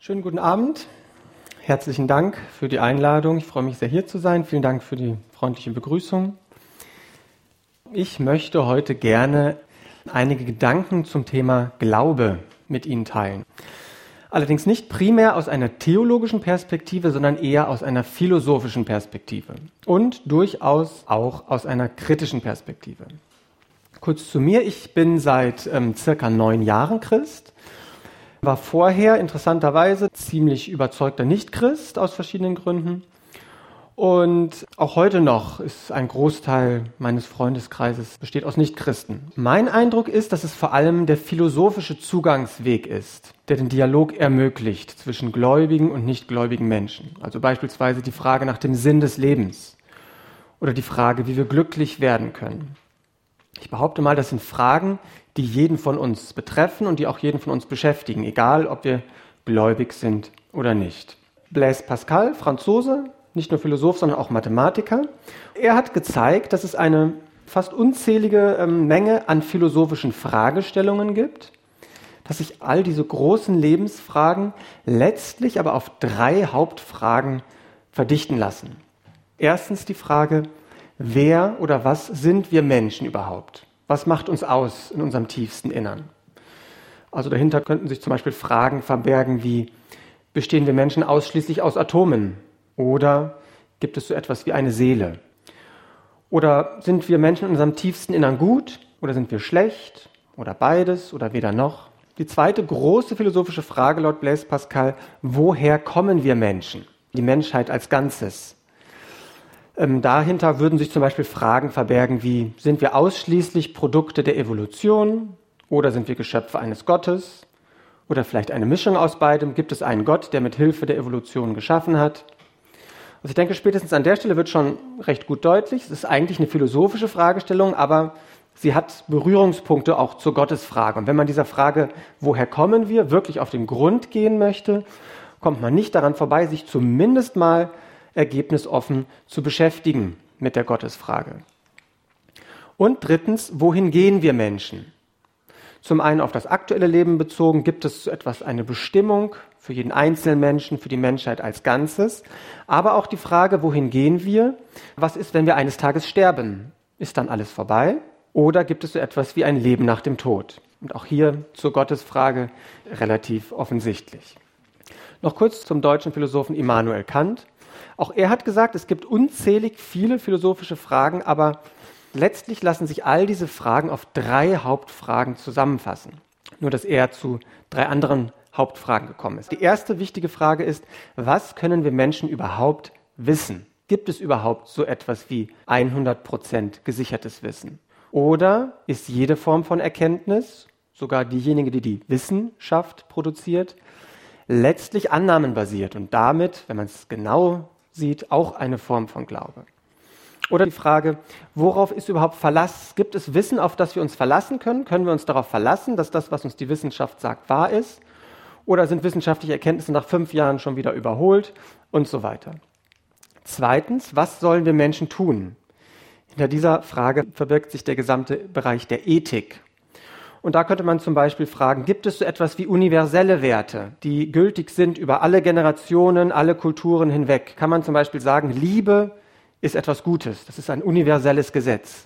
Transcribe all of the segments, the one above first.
Schönen guten Abend. Herzlichen Dank für die Einladung. Ich freue mich sehr, hier zu sein. Vielen Dank für die freundliche Begrüßung. Ich möchte heute gerne einige Gedanken zum Thema Glaube mit Ihnen teilen. Allerdings nicht primär aus einer theologischen Perspektive, sondern eher aus einer philosophischen Perspektive und durchaus auch aus einer kritischen Perspektive. Kurz zu mir, ich bin seit circa 9 Jahren Christ, war vorher interessanterweise ziemlich überzeugter Nicht-Christ aus verschiedenen Gründen. Und auch heute noch ist ein Großteil meines Freundeskreises besteht aus Nicht-Christen. Mein Eindruck ist, dass es vor allem der philosophische Zugangsweg ist, der den Dialog ermöglicht zwischen gläubigen und nichtgläubigen Menschen. Also beispielsweise die Frage nach dem Sinn des Lebens oder die Frage, wie wir glücklich werden können. Ich behaupte mal, das sind Fragen, die jeden von uns betreffen und die auch jeden von uns beschäftigen, egal ob wir gläubig sind oder nicht. Blaise Pascal, Franzose, nicht nur Philosoph, sondern auch Mathematiker. Er hat gezeigt, dass es eine fast unzählige Menge an philosophischen Fragestellungen gibt, dass sich all diese großen Lebensfragen letztlich aber auf 3 Hauptfragen verdichten lassen. Erstens die Frage, wer oder was sind wir Menschen überhaupt? Was macht uns aus in unserem tiefsten Innern? Also dahinter könnten sich zum Beispiel Fragen verbergen wie, bestehen wir Menschen ausschließlich aus Atomen? Oder gibt es so etwas wie eine Seele? Oder sind wir Menschen in unserem tiefsten Innern gut? Oder sind wir schlecht? Oder beides? Oder weder noch? Die zweite große philosophische Frage laut Blaise Pascal, woher kommen wir Menschen? Die Menschheit als Ganzes. Dahinter würden sich zum Beispiel Fragen verbergen wie, sind wir ausschließlich Produkte der Evolution oder sind wir Geschöpfe eines Gottes oder vielleicht eine Mischung aus beidem? Gibt es einen Gott, der mit Hilfe der Evolution geschaffen hat? Also ich denke, spätestens an der Stelle wird schon recht gut deutlich, es ist eigentlich eine philosophische Fragestellung, aber sie hat Berührungspunkte auch zur Gottesfrage. Und wenn man dieser Frage, woher kommen wir, wirklich auf den Grund gehen möchte, kommt man nicht daran vorbei, sich zumindest mal ergebnisoffen zu beschäftigen mit der Gottesfrage. Und drittens, wohin gehen wir Menschen? Zum einen auf das aktuelle Leben bezogen, gibt es so etwas, eine Bestimmung für jeden einzelnen Menschen, für die Menschheit als Ganzes, aber auch die Frage, wohin gehen wir? Was ist, wenn wir eines Tages sterben? Ist dann alles vorbei? Oder gibt es so etwas wie ein Leben nach dem Tod? Und auch hier zur Gottesfrage relativ offensichtlich. Noch kurz zum deutschen Philosophen Immanuel Kant. Auch er hat gesagt, es gibt unzählig viele philosophische Fragen, aber letztlich lassen sich all diese Fragen auf 3 Hauptfragen zusammenfassen. Nur, dass er zu 3 anderen Hauptfragen gekommen ist. Die erste wichtige Frage ist, was können wir Menschen überhaupt wissen? Gibt es überhaupt so etwas wie 100% gesichertes Wissen? Oder ist jede Form von Erkenntnis, sogar diejenige, die die Wissenschaft produziert, letztlich annahmenbasiert und damit, wenn man es genau sieht, auch eine Form von Glaube? Oder die Frage, worauf ist überhaupt Verlass? Gibt es Wissen, auf das wir uns verlassen können? Können wir uns darauf verlassen, dass das, was uns die Wissenschaft sagt, wahr ist? Oder sind wissenschaftliche Erkenntnisse nach 5 Jahren schon wieder überholt? Und so weiter. Zweitens, was sollen wir Menschen tun? Hinter dieser Frage verbirgt sich der gesamte Bereich der Ethik. Und da könnte man zum Beispiel fragen, gibt es so etwas wie universelle Werte, die gültig sind über alle Generationen, alle Kulturen hinweg? Kann man zum Beispiel sagen, Liebe ist etwas Gutes, das ist ein universelles Gesetz?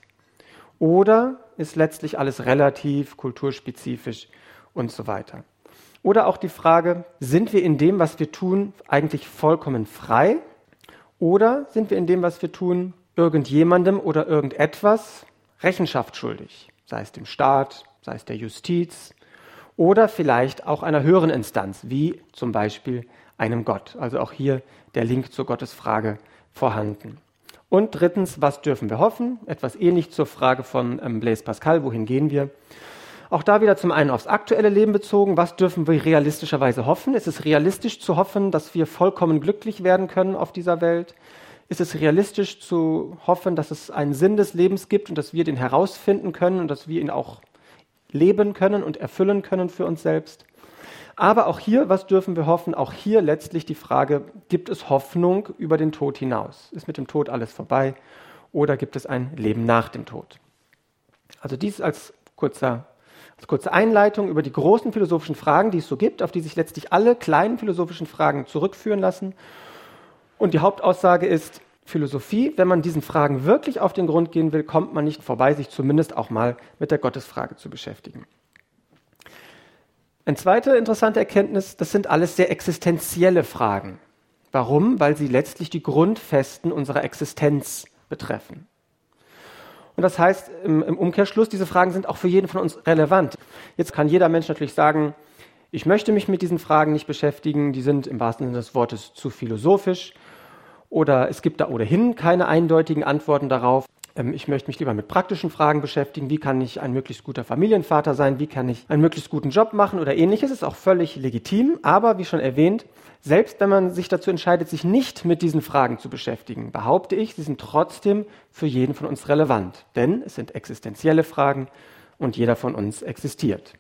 Oder ist letztlich alles relativ, kulturspezifisch und so weiter? Oder auch die Frage, sind wir in dem, was wir tun, eigentlich vollkommen frei? Oder sind wir in dem, was wir tun, irgendjemandem oder irgendetwas Rechenschaft schuldig? Sei es dem Staat, sei es der Justiz oder vielleicht auch einer höheren Instanz, wie zum Beispiel einem Gott. Also auch hier der Link zur Gottesfrage vorhanden. Und drittens, was dürfen wir hoffen? Etwas ähnlich zur Frage von Blaise Pascal, wohin gehen wir? Auch da wieder zum einen aufs aktuelle Leben bezogen, was dürfen wir realistischerweise hoffen? Ist es realistisch zu hoffen, dass wir vollkommen glücklich werden können auf dieser Welt? Ist es realistisch zu hoffen, dass es einen Sinn des Lebens gibt und dass wir den herausfinden können und dass wir ihn auch leben können und erfüllen können für uns selbst? Aber auch hier, was dürfen wir hoffen? Auch hier letztlich die Frage, gibt es Hoffnung über den Tod hinaus? Ist mit dem Tod alles vorbei oder gibt es ein Leben nach dem Tod? Also dies als kurzer Als kurze Einleitung über die großen philosophischen Fragen, die es so gibt, auf die sich letztlich alle kleinen philosophischen Fragen zurückführen lassen. Und die Hauptaussage ist, Philosophie, wenn man diesen Fragen wirklich auf den Grund gehen will, kommt man nicht vorbei, sich zumindest auch mal mit der Gottesfrage zu beschäftigen. Eine zweite interessante Erkenntnis, das sind alles sehr existenzielle Fragen. Warum? Weil sie letztlich die Grundfesten unserer Existenz betreffen. Und das heißt im Umkehrschluss, diese Fragen sind auch für jeden von uns relevant. Jetzt kann jeder Mensch natürlich sagen, ich möchte mich mit diesen Fragen nicht beschäftigen, die sind im wahrsten Sinne des Wortes zu philosophisch oder es gibt da ohnehin keine eindeutigen Antworten darauf. Ich möchte mich lieber mit praktischen Fragen beschäftigen. Wie kann ich ein möglichst guter Familienvater sein? Wie kann ich einen möglichst guten Job machen oder ähnliches? Ist auch völlig legitim. Aber wie schon erwähnt, selbst wenn man sich dazu entscheidet, sich nicht mit diesen Fragen zu beschäftigen, behaupte ich, sie sind trotzdem für jeden von uns relevant. Denn es sind existenzielle Fragen und jeder von uns existiert.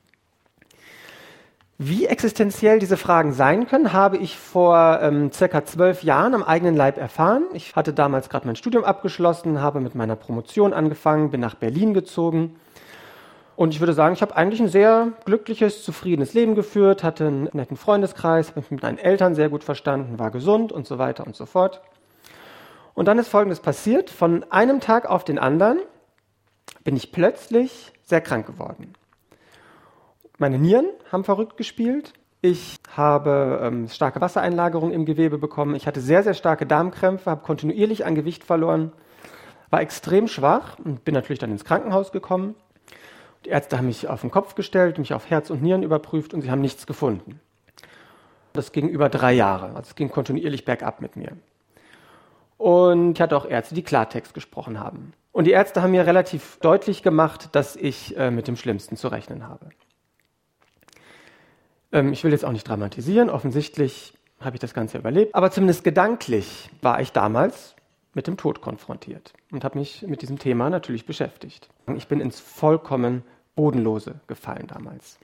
Wie existenziell diese Fragen sein können, habe ich vor circa 12 Jahren am eigenen Leib erfahren. Ich hatte damals gerade mein Studium abgeschlossen, habe mit meiner Promotion angefangen, bin nach Berlin gezogen. Und ich würde sagen, ich habe eigentlich ein sehr glückliches, zufriedenes Leben geführt, hatte einen netten Freundeskreis, habe mich mit meinen Eltern sehr gut verstanden, war gesund und so weiter und so fort. Und dann ist Folgendes passiert. Von einem Tag auf den anderen bin ich plötzlich sehr krank geworden. Meine Nieren haben verrückt gespielt. Ich habe starke Wassereinlagerung im Gewebe bekommen. Ich hatte sehr, sehr starke Darmkrämpfe, habe kontinuierlich an Gewicht verloren, war extrem schwach und bin natürlich dann ins Krankenhaus gekommen. Die Ärzte haben mich auf den Kopf gestellt, mich auf Herz und Nieren überprüft und sie haben nichts gefunden. Das ging über 3 Jahre. Also es ging kontinuierlich bergab mit mir. Und ich hatte auch Ärzte, die Klartext gesprochen haben. Und die Ärzte haben mir relativ deutlich gemacht, dass ich mit dem Schlimmsten zu rechnen habe. Ich will jetzt auch nicht dramatisieren, offensichtlich habe ich das Ganze überlebt, aber zumindest gedanklich war ich damals mit dem Tod konfrontiert und habe mich mit diesem Thema natürlich beschäftigt. Ich bin ins vollkommen Bodenlose gefallen damals.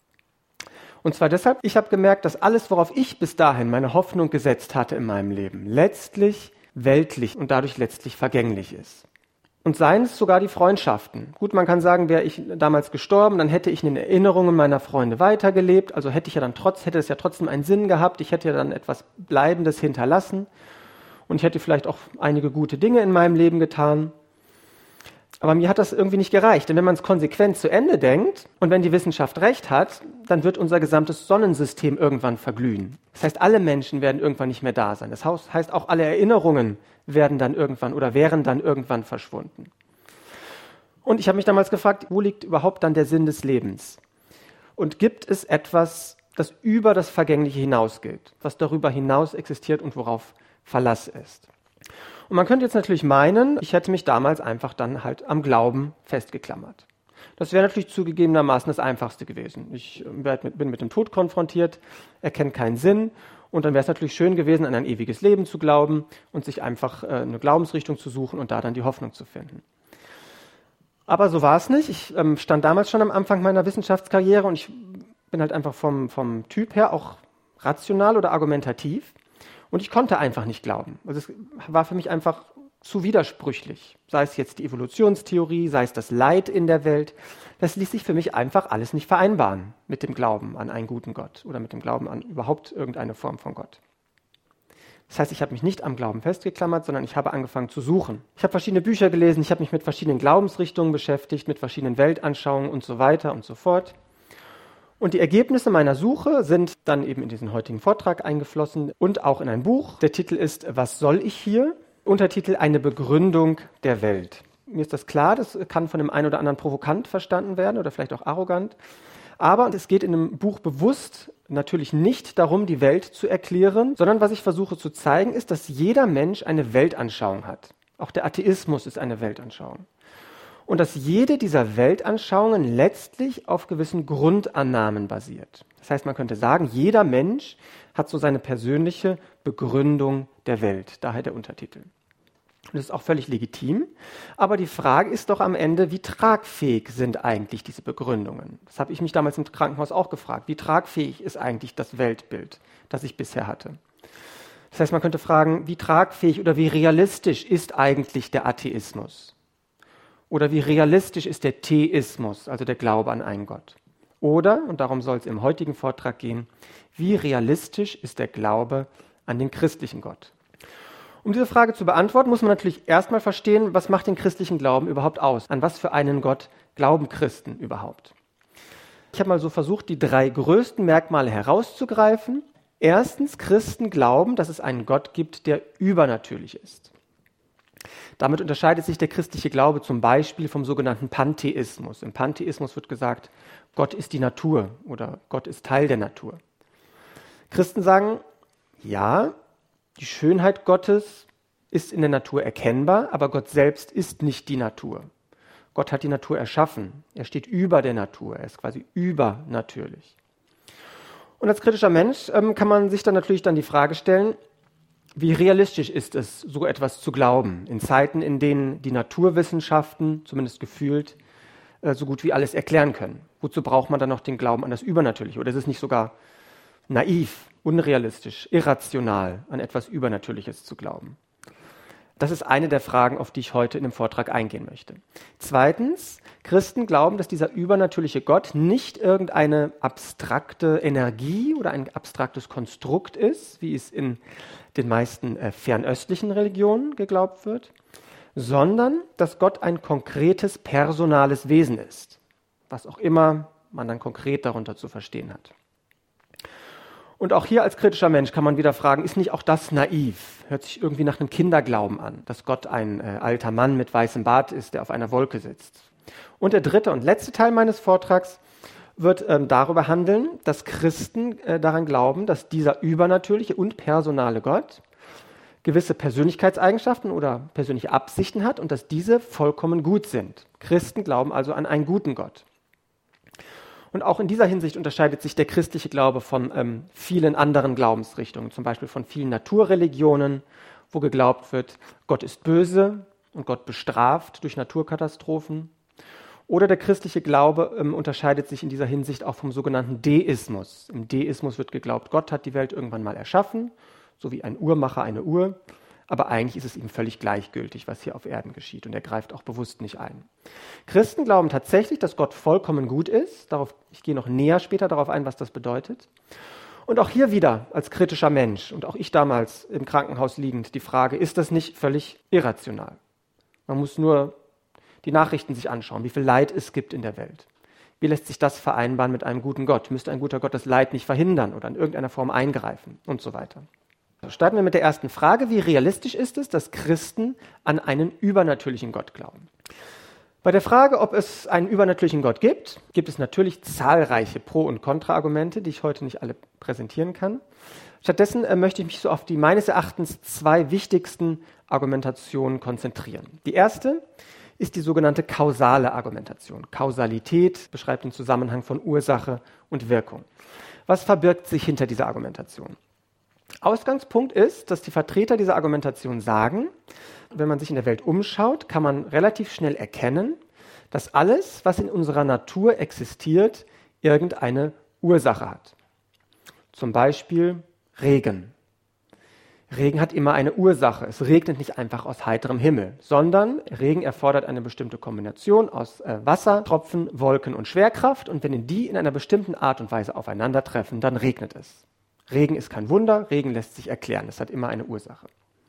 Und zwar deshalb, ich habe gemerkt, dass alles, worauf ich bis dahin meine Hoffnung gesetzt hatte in meinem Leben, letztlich weltlich und dadurch letztlich vergänglich ist. Und seien es sogar die Freundschaften. Gut, man kann sagen, wäre ich damals gestorben, dann hätte ich in den Erinnerungen meiner Freunde weitergelebt. Also hätte es ja trotzdem einen Sinn gehabt. Ich hätte ja dann etwas Bleibendes hinterlassen. Und ich hätte vielleicht auch einige gute Dinge in meinem Leben getan. Aber mir hat das irgendwie nicht gereicht. Denn wenn man es konsequent zu Ende denkt und wenn die Wissenschaft recht hat, dann wird unser gesamtes Sonnensystem irgendwann verglühen. Das heißt, alle Menschen werden irgendwann nicht mehr da sein. Das heißt, auch alle Erinnerungen wären dann irgendwann verschwunden. Und ich habe mich damals gefragt, wo liegt überhaupt dann der Sinn des Lebens? Und gibt es etwas, das über das Vergängliche hinausgeht, was darüber hinaus existiert und worauf Verlass ist? Und man könnte jetzt natürlich meinen, ich hätte mich damals einfach dann halt am Glauben festgeklammert. Das wäre natürlich zugegebenermaßen das Einfachste gewesen. Ich bin mit dem Tod konfrontiert, erkenne keinen Sinn. Und dann wäre es natürlich schön gewesen, an ein ewiges Leben zu glauben und sich einfach eine Glaubensrichtung zu suchen und da dann die Hoffnung zu finden. Aber so war es nicht. Ich stand damals schon am Anfang meiner Wissenschaftskarriere und ich bin halt einfach vom Typ her auch rational oder argumentativ. Und ich konnte einfach nicht glauben. Also es war für mich einfach zu widersprüchlich. Sei es jetzt die Evolutionstheorie, sei es das Leid in der Welt. Das ließ sich für mich einfach alles nicht vereinbaren mit dem Glauben an einen guten Gott oder mit dem Glauben an überhaupt irgendeine Form von Gott. Das heißt, ich habe mich nicht am Glauben festgeklammert, sondern ich habe angefangen zu suchen. Ich habe verschiedene Bücher gelesen, ich habe mich mit verschiedenen Glaubensrichtungen beschäftigt, mit verschiedenen Weltanschauungen und so weiter und so fort. Und die Ergebnisse meiner Suche sind dann eben in diesen heutigen Vortrag eingeflossen und auch in ein Buch. Der Titel ist Was soll ich hier? Untertitel Eine Begründung der Welt. Mir ist das klar, das kann von dem einen oder anderen provokant verstanden werden oder vielleicht auch arrogant. Aber es geht in dem Buch bewusst natürlich nicht darum, die Welt zu erklären, sondern was ich versuche zu zeigen, ist, dass jeder Mensch eine Weltanschauung hat. Auch der Atheismus ist eine Weltanschauung. Und dass jede dieser Weltanschauungen letztlich auf gewissen Grundannahmen basiert. Das heißt, man könnte sagen, jeder Mensch hat so seine persönliche Begründung der Welt. Daher der Untertitel. Und das ist auch völlig legitim. Aber die Frage ist doch am Ende, wie tragfähig sind eigentlich diese Begründungen? Das habe ich mich damals im Krankenhaus auch gefragt. Wie tragfähig ist eigentlich das Weltbild, das ich bisher hatte? Das heißt, man könnte fragen, wie tragfähig oder wie realistisch ist eigentlich der Atheismus? Oder wie realistisch ist der Theismus, also der Glaube an einen Gott? Oder, und darum soll es im heutigen Vortrag gehen, wie realistisch ist der Glaube an den christlichen Gott? Um diese Frage zu beantworten, muss man natürlich erstmal verstehen, was macht den christlichen Glauben überhaupt aus? An was für einen Gott glauben Christen überhaupt? Ich habe mal so versucht, die 3 größten Merkmale herauszugreifen. Erstens, Christen glauben, dass es einen Gott gibt, der übernatürlich ist. Damit unterscheidet sich der christliche Glaube zum Beispiel vom sogenannten Pantheismus. Im Pantheismus wird gesagt, Gott ist die Natur oder Gott ist Teil der Natur. Christen sagen, ja, die Schönheit Gottes ist in der Natur erkennbar, aber Gott selbst ist nicht die Natur. Gott hat die Natur erschaffen. Er steht über der Natur. Er ist quasi übernatürlich. Und als kritischer Mensch kann man sich dann natürlich die Frage stellen, wie realistisch ist es, so etwas zu glauben, in Zeiten, in denen die Naturwissenschaften, zumindest gefühlt, so gut wie alles erklären können. Wozu braucht man dann noch den Glauben an das Übernatürliche? Oder ist es nicht sogar naiv, unrealistisch, irrational, an etwas Übernatürliches zu glauben? Das ist eine der Fragen, auf die ich heute in dem Vortrag eingehen möchte. Zweitens, Christen glauben, dass dieser übernatürliche Gott nicht irgendeine abstrakte Energie oder ein abstraktes Konstrukt ist, wie es in den meisten fernöstlichen Religionen geglaubt wird, sondern dass Gott ein konkretes, personales Wesen ist, was auch immer man dann konkret darunter zu verstehen hat. Und auch hier als kritischer Mensch kann man wieder fragen, ist nicht auch das naiv? Hört sich irgendwie nach einem Kinderglauben an, dass Gott ein alter Mann mit weißem Bart ist, der auf einer Wolke sitzt. Und der dritte und letzte Teil meines Vortrags wird darüber handeln, dass Christen daran glauben, dass dieser übernatürliche und personale Gott gewisse Persönlichkeitseigenschaften oder persönliche Absichten hat und dass diese vollkommen gut sind. Christen glauben also an einen guten Gott. Und auch in dieser Hinsicht unterscheidet sich der christliche Glaube von vielen anderen Glaubensrichtungen, zum Beispiel von vielen Naturreligionen, wo geglaubt wird, Gott ist böse und Gott bestraft durch Naturkatastrophen. Oder der christliche Glaube unterscheidet sich in dieser Hinsicht auch vom sogenannten Deismus. Im Deismus wird geglaubt, Gott hat die Welt irgendwann mal erschaffen, so wie ein Uhrmacher eine Uhr. Aber eigentlich ist es ihm völlig gleichgültig, was hier auf Erden geschieht. Und er greift auch bewusst nicht ein. Christen glauben tatsächlich, dass Gott vollkommen gut ist. Ich gehe noch näher später darauf ein, was das bedeutet. Und auch hier wieder als kritischer Mensch und auch ich damals im Krankenhaus liegend die Frage, ist das nicht völlig irrational? Man muss nur die Nachrichten sich anschauen, wie viel Leid es gibt in der Welt. Wie lässt sich das vereinbaren mit einem guten Gott? Müsste ein guter Gott das Leid nicht verhindern oder in irgendeiner Form eingreifen und so weiter? Starten wir mit der ersten Frage. Wie realistisch ist es, dass Christen an einen übernatürlichen Gott glauben? Bei der Frage, ob es einen übernatürlichen Gott gibt, gibt es natürlich zahlreiche Pro- und Kontra-Argumente, die ich heute nicht alle präsentieren kann. Stattdessen möchte ich mich so auf die meines Erachtens 2 wichtigsten Argumentationen konzentrieren. Die erste ist die sogenannte kausale Argumentation. Kausalität beschreibt den Zusammenhang von Ursache und Wirkung. Was verbirgt sich hinter dieser Argumentation? Ausgangspunkt ist, dass die Vertreter dieser Argumentation sagen, wenn man sich in der Welt umschaut, kann man relativ schnell erkennen, dass alles, was in unserer Natur existiert, irgendeine Ursache hat. Zum Beispiel Regen. Regen hat immer eine Ursache. Es regnet nicht einfach aus heiterem Himmel, sondern Regen erfordert eine bestimmte Kombination aus Wassertropfen, Wolken und Schwerkraft. Und wenn die in einer bestimmten Art und Weise aufeinandertreffen, dann regnet es. Regen ist kein Wunder, Regen lässt sich erklären, es hat immer eine Ursache.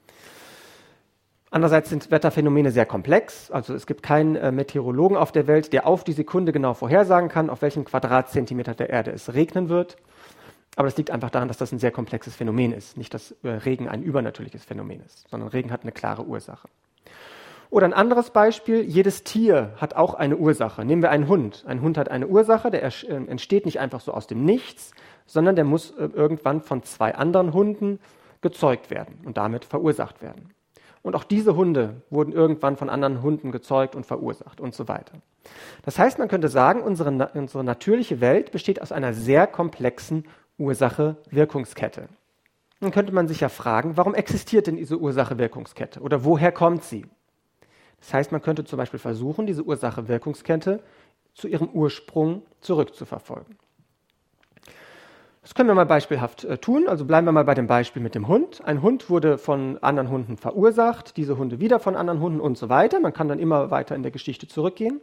Andererseits sind Wetterphänomene sehr komplex, also es gibt keinen Meteorologen auf der Welt, der auf die Sekunde genau vorhersagen kann, auf welchem Quadratzentimeter der Erde es regnen wird. Aber das liegt einfach daran, dass das ein sehr komplexes Phänomen ist, nicht, dass Regen ein übernatürliches Phänomen ist, sondern Regen hat eine klare Ursache. Oder ein anderes Beispiel, jedes Tier hat auch eine Ursache. Nehmen wir einen Hund. Ein Hund hat eine Ursache, der entsteht nicht einfach so aus dem Nichts, sondern der muss irgendwann von 2 anderen Hunden gezeugt werden und damit verursacht werden. Und auch diese Hunde wurden irgendwann von anderen Hunden gezeugt und verursacht und so weiter. Das heißt, man könnte sagen, unsere natürliche Welt besteht aus einer sehr komplexen Ursache-Wirkungskette. Dann könnte man sich ja fragen, warum existiert denn diese Ursache-Wirkungskette oder woher kommt sie? Das heißt, man könnte zum Beispiel versuchen, diese Ursache-Wirkungskette zu ihrem Ursprung zurückzuverfolgen. Das können wir mal beispielhaft tun. Also bleiben wir mal bei dem Beispiel mit dem Hund. Ein Hund wurde von anderen Hunden verursacht, diese Hunde wieder von anderen Hunden und so weiter. Man kann dann immer weiter in der Geschichte zurückgehen.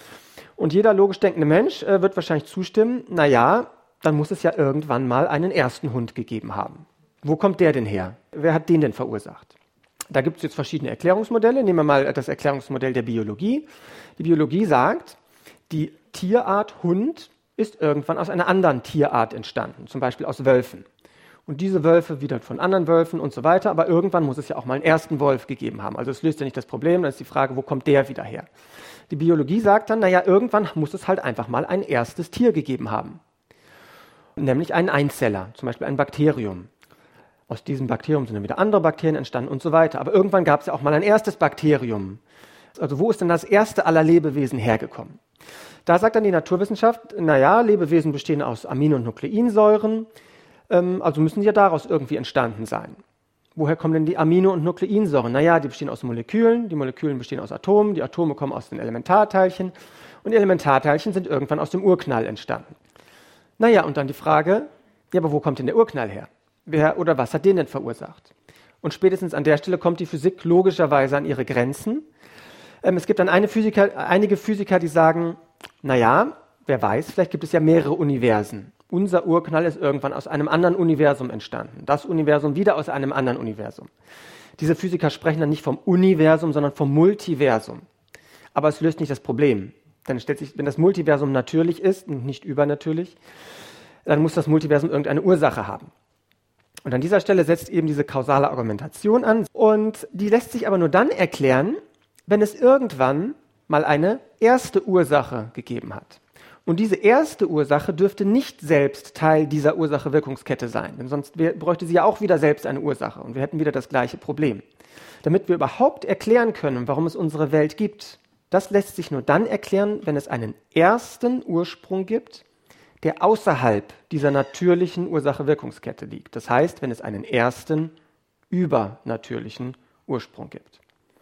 Und jeder logisch denkende Mensch wird wahrscheinlich zustimmen, naja, dann muss es ja irgendwann mal einen ersten Hund gegeben haben. Wo kommt der denn her? Wer hat den denn verursacht? Da gibt es jetzt verschiedene Erklärungsmodelle. Nehmen wir mal das Erklärungsmodell der Biologie. Die Biologie sagt, die Tierart Hund ist irgendwann aus einer anderen Tierart entstanden, zum Beispiel aus Wölfen. Und diese Wölfe wieder von anderen Wölfen und so weiter, aber irgendwann muss es ja auch mal einen ersten Wolf gegeben haben. Also es löst ja nicht das Problem, dann ist die Frage, wo kommt der wieder her? Die Biologie sagt dann, naja, irgendwann muss es halt einfach mal ein erstes Tier gegeben haben. Nämlich einen Einzeller, zum Beispiel ein Bakterium. Aus diesem Bakterium sind dann wieder andere Bakterien entstanden und so weiter. Aber irgendwann gab es ja auch mal ein erstes Bakterium. Also wo ist denn das erste aller Lebewesen hergekommen? Da sagt dann die Naturwissenschaft, naja, Lebewesen bestehen aus Amino- und Nukleinsäuren, also müssen sie ja daraus irgendwie entstanden sein. Woher kommen denn die Amino- und Nukleinsäuren? Naja, die bestehen aus Molekülen, die Moleküle bestehen aus Atomen, die Atome kommen aus den Elementarteilchen und die Elementarteilchen sind irgendwann aus dem Urknall entstanden. Naja, und dann die Frage, ja, aber wo kommt denn der Urknall her? Wer oder was hat den denn verursacht? Und spätestens an der Stelle kommt die Physik logischerweise an ihre Grenzen. Es gibt dann einige Physiker, die sagen, naja, wer weiß, vielleicht gibt es ja mehrere Universen. Unser Urknall ist irgendwann aus einem anderen Universum entstanden. Das Universum wieder aus einem anderen Universum. Diese Physiker sprechen dann nicht vom Universum, sondern vom Multiversum. Aber es löst nicht das Problem. Denn wenn das Multiversum natürlich ist und nicht übernatürlich, dann muss das Multiversum irgendeine Ursache haben. Und an dieser Stelle setzt eben diese kausale Argumentation an. Und die lässt sich aber nur dann erklären, wenn es irgendwann mal eine erste Ursache gegeben hat. Und diese erste Ursache dürfte nicht selbst Teil dieser Ursache-Wirkungskette sein, denn sonst bräuchte sie ja auch wieder selbst eine Ursache und wir hätten wieder das gleiche Problem. Damit wir überhaupt erklären können, warum es unsere Welt gibt, das lässt sich nur dann erklären, wenn es einen ersten Ursprung gibt, der außerhalb dieser natürlichen Ursache-Wirkungskette liegt. Das heißt, wenn es einen ersten übernatürlichen Ursprung gibt.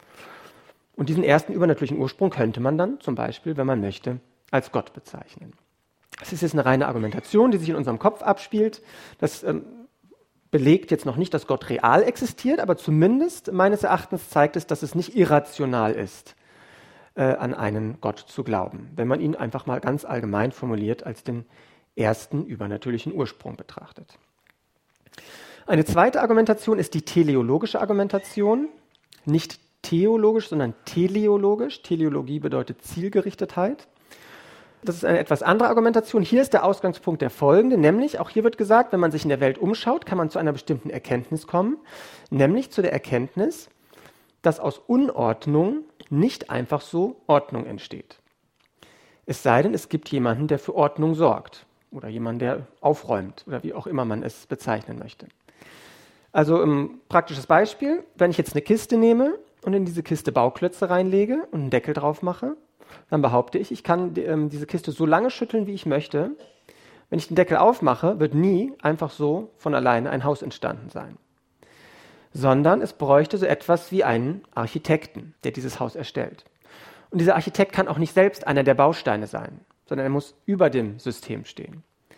Und diesen ersten übernatürlichen Ursprung könnte man dann zum Beispiel, wenn man möchte, als Gott bezeichnen. Das ist jetzt eine reine Argumentation, die sich in unserem Kopf abspielt. Das belegt jetzt noch nicht, dass Gott real existiert, aber zumindest meines Erachtens zeigt es, dass es nicht irrational ist, an einen Gott zu glauben, wenn man ihn einfach mal ganz allgemein formuliert als den ersten übernatürlichen Ursprung betrachtet. Eine zweite Argumentation ist die teleologische Argumentation, nicht theologisch, sondern teleologisch. Teleologie bedeutet Zielgerichtetheit. Das ist eine etwas andere Argumentation. Hier ist der Ausgangspunkt der folgende, nämlich, auch hier wird gesagt, wenn man sich in der Welt umschaut, kann man zu einer bestimmten Erkenntnis kommen, nämlich zu der Erkenntnis, dass aus Unordnung nicht einfach so Ordnung entsteht. Es sei denn, es gibt jemanden, der für Ordnung sorgt oder jemanden, der aufräumt oder wie auch immer man es bezeichnen möchte. Also ein praktisches Beispiel, wenn ich jetzt eine Kiste nehme und in diese Kiste Bauklötze reinlege und einen Deckel drauf mache, dann behaupte ich, ich kann diese Kiste so lange schütteln, wie ich möchte. Wenn ich den Deckel aufmache, wird nie einfach so von alleine ein Haus entstanden sein. Sondern es bräuchte so etwas wie einen Architekten, der dieses Haus erstellt. Und dieser Architekt kann auch nicht selbst einer der Bausteine sein, sondern er muss über dem System stehen.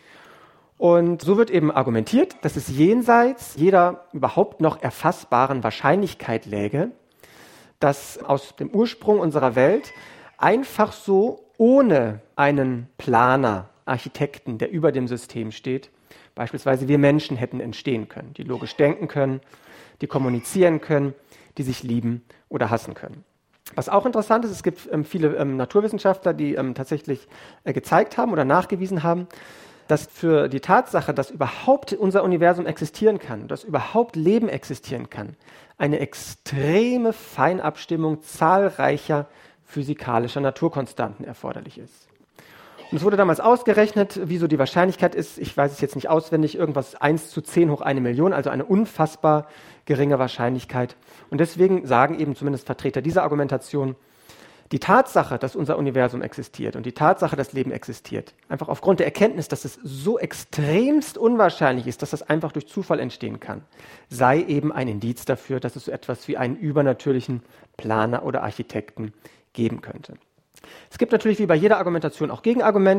Und so wird eben argumentiert, dass es jenseits jeder überhaupt noch erfassbaren Wahrscheinlichkeit läge, dass aus dem Ursprung unserer Welt einfach so ohne einen Planer, Architekten, der über dem System steht, beispielsweise wir Menschen hätten entstehen können, die logisch denken können, die kommunizieren können, die sich lieben oder hassen können. Was auch interessant ist, es gibt viele Naturwissenschaftler, die tatsächlich gezeigt haben oder nachgewiesen haben, dass für die Tatsache, dass überhaupt unser Universum existieren kann, dass überhaupt Leben existieren kann, eine extreme Feinabstimmung zahlreicher physikalischer Naturkonstanten erforderlich ist. Und es wurde damals ausgerechnet, wieso die Wahrscheinlichkeit ist, ich weiß es jetzt nicht auswendig, irgendwas 1 zu 10 hoch 1 Million, also eine unfassbar geringe Wahrscheinlichkeit. Und deswegen sagen eben zumindest Vertreter dieser Argumentation, die Tatsache, dass unser Universum existiert und die Tatsache, dass Leben existiert, einfach aufgrund der Erkenntnis, dass es so extremst unwahrscheinlich ist, dass das einfach durch Zufall entstehen kann, sei eben ein Indiz dafür, dass es so etwas wie einen übernatürlichen Planer oder Architekten geben könnte. Es gibt natürlich wie bei jeder Argumentation auch Gegenargumente.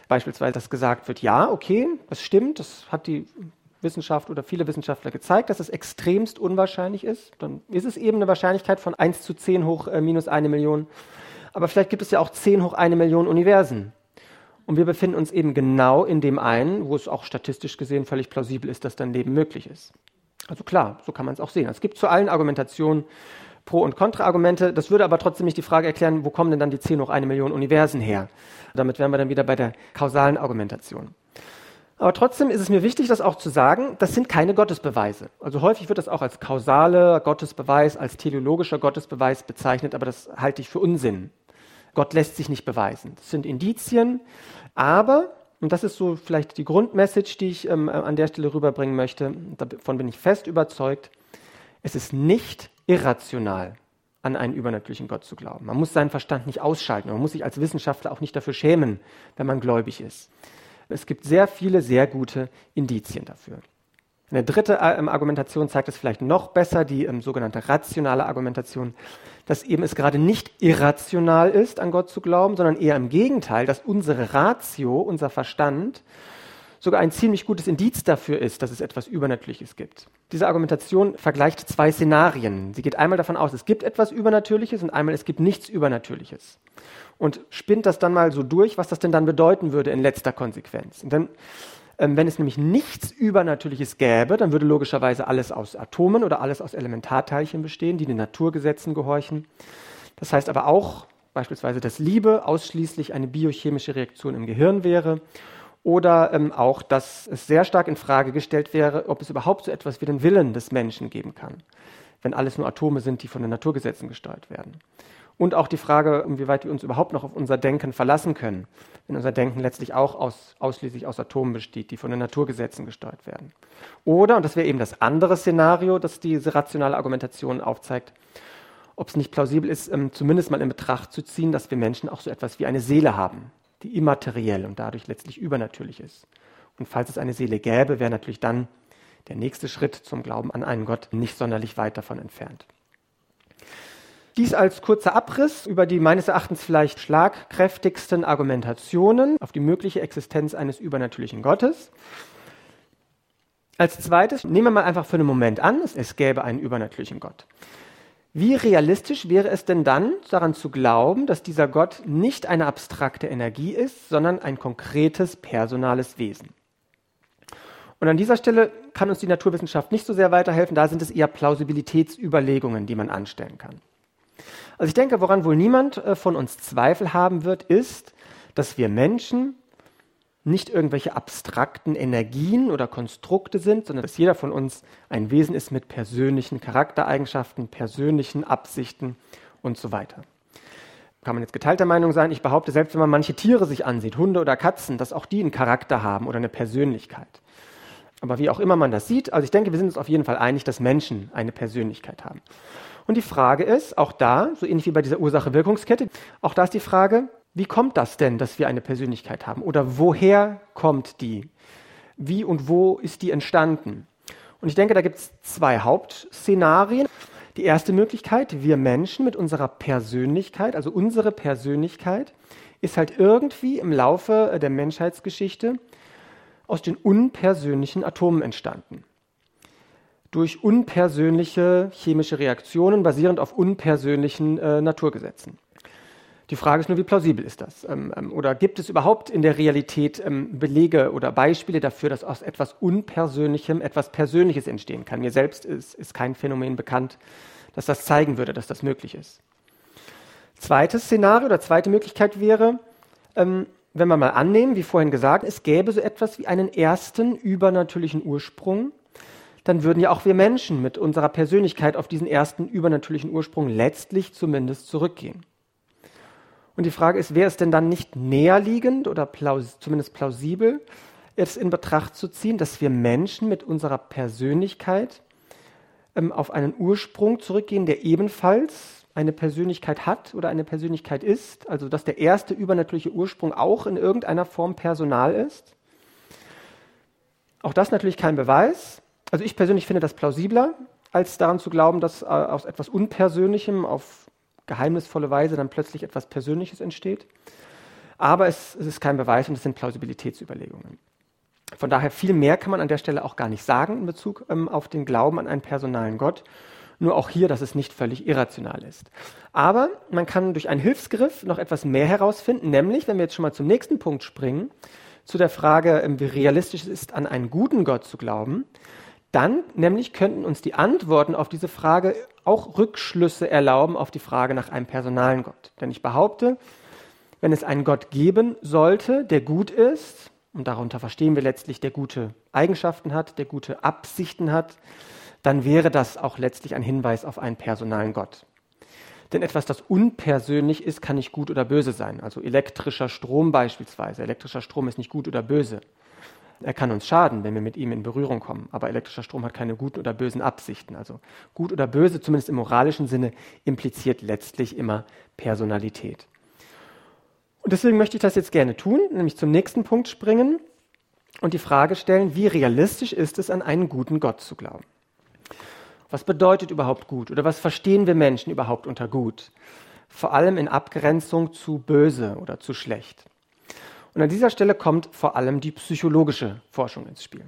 beispielsweise, dass gesagt wird, ja, okay, das stimmt, das hat die Wissenschaft oder viele Wissenschaftler gezeigt, dass es extremst unwahrscheinlich ist. Dann ist es eben eine Wahrscheinlichkeit von 1 zu 10 hoch minus 1 Million. Aber vielleicht gibt es ja auch 10 hoch 1 Million Universen. Und wir befinden uns eben genau in dem einen, wo es auch statistisch gesehen völlig plausibel ist, dass dann Leben möglich ist. Also klar, so kann man es auch sehen. Es gibt zu allen Argumentationen Pro- und Kontra-Argumente. Das würde aber trotzdem nicht die Frage erklären, wo kommen denn dann die 10 hoch 1 Million Universen her? Damit wären wir dann wieder bei der kausalen Argumentation. Aber trotzdem ist es mir wichtig, das auch zu sagen, das sind keine Gottesbeweise. Also häufig wird das auch als kausaler Gottesbeweis, als teleologischer Gottesbeweis bezeichnet, aber das halte ich für Unsinn. Gott lässt sich nicht beweisen. Das sind Indizien, aber, und das ist so vielleicht die Grundmessage, die ich an der Stelle rüberbringen möchte, davon bin ich fest überzeugt, es ist nicht irrational, an einen übernatürlichen Gott zu glauben. Man muss seinen Verstand nicht ausschalten, man muss sich als Wissenschaftler auch nicht dafür schämen, wenn man gläubig ist. Es gibt sehr viele, sehr gute Indizien dafür. Eine dritte Argumentation zeigt es vielleicht noch besser, die sogenannte rationale Argumentation, dass eben es gerade nicht irrational ist, an Gott zu glauben, sondern eher im Gegenteil, dass unsere Ratio, unser Verstand, sogar ein ziemlich gutes Indiz dafür ist, dass es etwas Übernatürliches gibt. Diese Argumentation vergleicht zwei Szenarien. Sie geht einmal davon aus, es gibt etwas Übernatürliches und einmal es gibt nichts Übernatürliches. Und spinnt das dann mal so durch, was das denn dann bedeuten würde in letzter Konsequenz. Und dann, wenn es nämlich nichts Übernatürliches gäbe, dann würde logischerweise alles aus Atomen oder alles aus Elementarteilchen bestehen, die den Naturgesetzen gehorchen. Das heißt aber auch beispielsweise, dass Liebe ausschließlich eine biochemische Reaktion im Gehirn wäre. Oder auch, dass es sehr stark in Frage gestellt wäre, ob es überhaupt so etwas wie den Willen des Menschen geben kann, wenn alles nur Atome sind, die von den Naturgesetzen gesteuert werden. Und auch die Frage, inwieweit wir uns überhaupt noch auf unser Denken verlassen können, wenn unser Denken letztlich auch ausschließlich aus Atomen besteht, die von den Naturgesetzen gesteuert werden. Oder, und das wäre eben das andere Szenario, das diese rationale Argumentation aufzeigt, ob es nicht plausibel ist, zumindest mal in Betracht zu ziehen, dass wir Menschen auch so etwas wie eine Seele haben, die immateriell und dadurch letztlich übernatürlich ist. Und falls es eine Seele gäbe, wäre natürlich dann der nächste Schritt zum Glauben an einen Gott nicht sonderlich weit davon entfernt. Dies als kurzer Abriss über die meines Erachtens vielleicht schlagkräftigsten Argumentationen auf die mögliche Existenz eines übernatürlichen Gottes. Als zweites nehmen wir mal einfach für einen Moment an, es gäbe einen übernatürlichen Gott. Wie realistisch wäre es denn dann, daran zu glauben, dass dieser Gott nicht eine abstrakte Energie ist, sondern ein konkretes, personales Wesen? Und an dieser Stelle kann uns die Naturwissenschaft nicht so sehr weiterhelfen, da sind es eher Plausibilitätsüberlegungen, die man anstellen kann. Also ich denke, woran wohl niemand von uns Zweifel haben wird, ist, dass wir Menschen nicht irgendwelche abstrakten Energien oder Konstrukte sind, sondern dass jeder von uns ein Wesen ist mit persönlichen Charaktereigenschaften, persönlichen Absichten und so weiter. Kann man jetzt geteilter Meinung sein? Ich behaupte, selbst wenn man manche Tiere sich ansieht, Hunde oder Katzen, dass auch die einen Charakter haben oder eine Persönlichkeit. Aber wie auch immer man das sieht, also ich denke, wir sind uns auf jeden Fall einig, dass Menschen eine Persönlichkeit haben. Und die Frage ist, auch da, so ähnlich wie bei dieser Ursache-Wirkungskette, auch da ist die Frage, wie kommt das denn, dass wir eine Persönlichkeit haben? Oder woher kommt die? Wie und wo ist die entstanden? Und ich denke, da gibt es zwei Hauptszenarien. Die erste Möglichkeit, wir Menschen mit unserer Persönlichkeit, also unsere Persönlichkeit, ist halt irgendwie im Laufe der Menschheitsgeschichte aus den unpersönlichen Atomen entstanden. Durch unpersönliche chemische Reaktionen basierend auf unpersönlichen Naturgesetzen. Die Frage ist nur, wie plausibel ist das? Oder gibt es überhaupt in der Realität Belege oder Beispiele dafür, dass aus etwas Unpersönlichem etwas Persönliches entstehen kann? Mir selbst ist kein Phänomen bekannt, das das zeigen würde, dass das möglich ist. Zweites Szenario oder zweite Möglichkeit wäre, wenn wir mal annehmen, wie vorhin gesagt, es gäbe so etwas wie einen ersten übernatürlichen Ursprung, dann würden ja auch wir Menschen mit unserer Persönlichkeit auf diesen ersten übernatürlichen Ursprung letztlich zumindest zurückgehen. Und die Frage ist, wäre es denn dann nicht näherliegend oder zumindest plausibel, es in Betracht zu ziehen, dass wir Menschen mit unserer Persönlichkeit auf einen Ursprung zurückgehen, der ebenfalls eine Persönlichkeit hat oder eine Persönlichkeit ist, also dass der erste übernatürliche Ursprung auch in irgendeiner Form personal ist? Auch das natürlich kein Beweis. Also ich persönlich finde das plausibler, als daran zu glauben, dass aus etwas Unpersönlichem auf geheimnisvolle Weise dann plötzlich etwas Persönliches entsteht. aber es ist kein Beweis und es sind Plausibilitätsüberlegungen. Von daher viel mehr kann man an der Stelle auch gar nicht sagen in Bezug auf den Glauben an einen personalen Gott. Nur auch hier, dass es nicht völlig irrational ist. Aber man kann durch einen Hilfsgriff noch etwas mehr herausfinden, nämlich, wenn wir jetzt schon mal zum nächsten Punkt springen, zu der Frage, wie realistisch es ist, an einen guten Gott zu glauben, dann nämlich könnten uns die Antworten auf diese Frage auch Rückschlüsse erlauben auf die Frage nach einem personalen Gott. Denn ich behaupte, wenn es einen Gott geben sollte, der gut ist, und darunter verstehen wir letztlich, der gute Eigenschaften hat, der gute Absichten hat, dann wäre das auch letztlich ein Hinweis auf einen personalen Gott. Denn etwas, das unpersönlich ist, kann nicht gut oder böse sein. Also elektrischer Strom beispielsweise. Elektrischer Strom ist nicht gut oder böse. Er kann uns schaden, wenn wir mit ihm in Berührung kommen. Aber elektrischer Strom hat keine guten oder bösen Absichten. Also gut oder böse, zumindest im moralischen Sinne, impliziert letztlich immer Personalität. Und deswegen möchte ich das jetzt gerne tun, nämlich zum nächsten Punkt springen und die Frage stellen, wie realistisch ist es, an einen guten Gott zu glauben? Was bedeutet überhaupt gut oder was verstehen wir Menschen überhaupt unter gut? Vor allem in Abgrenzung zu böse oder zu schlecht. Und an dieser Stelle kommt vor allem die psychologische Forschung ins Spiel.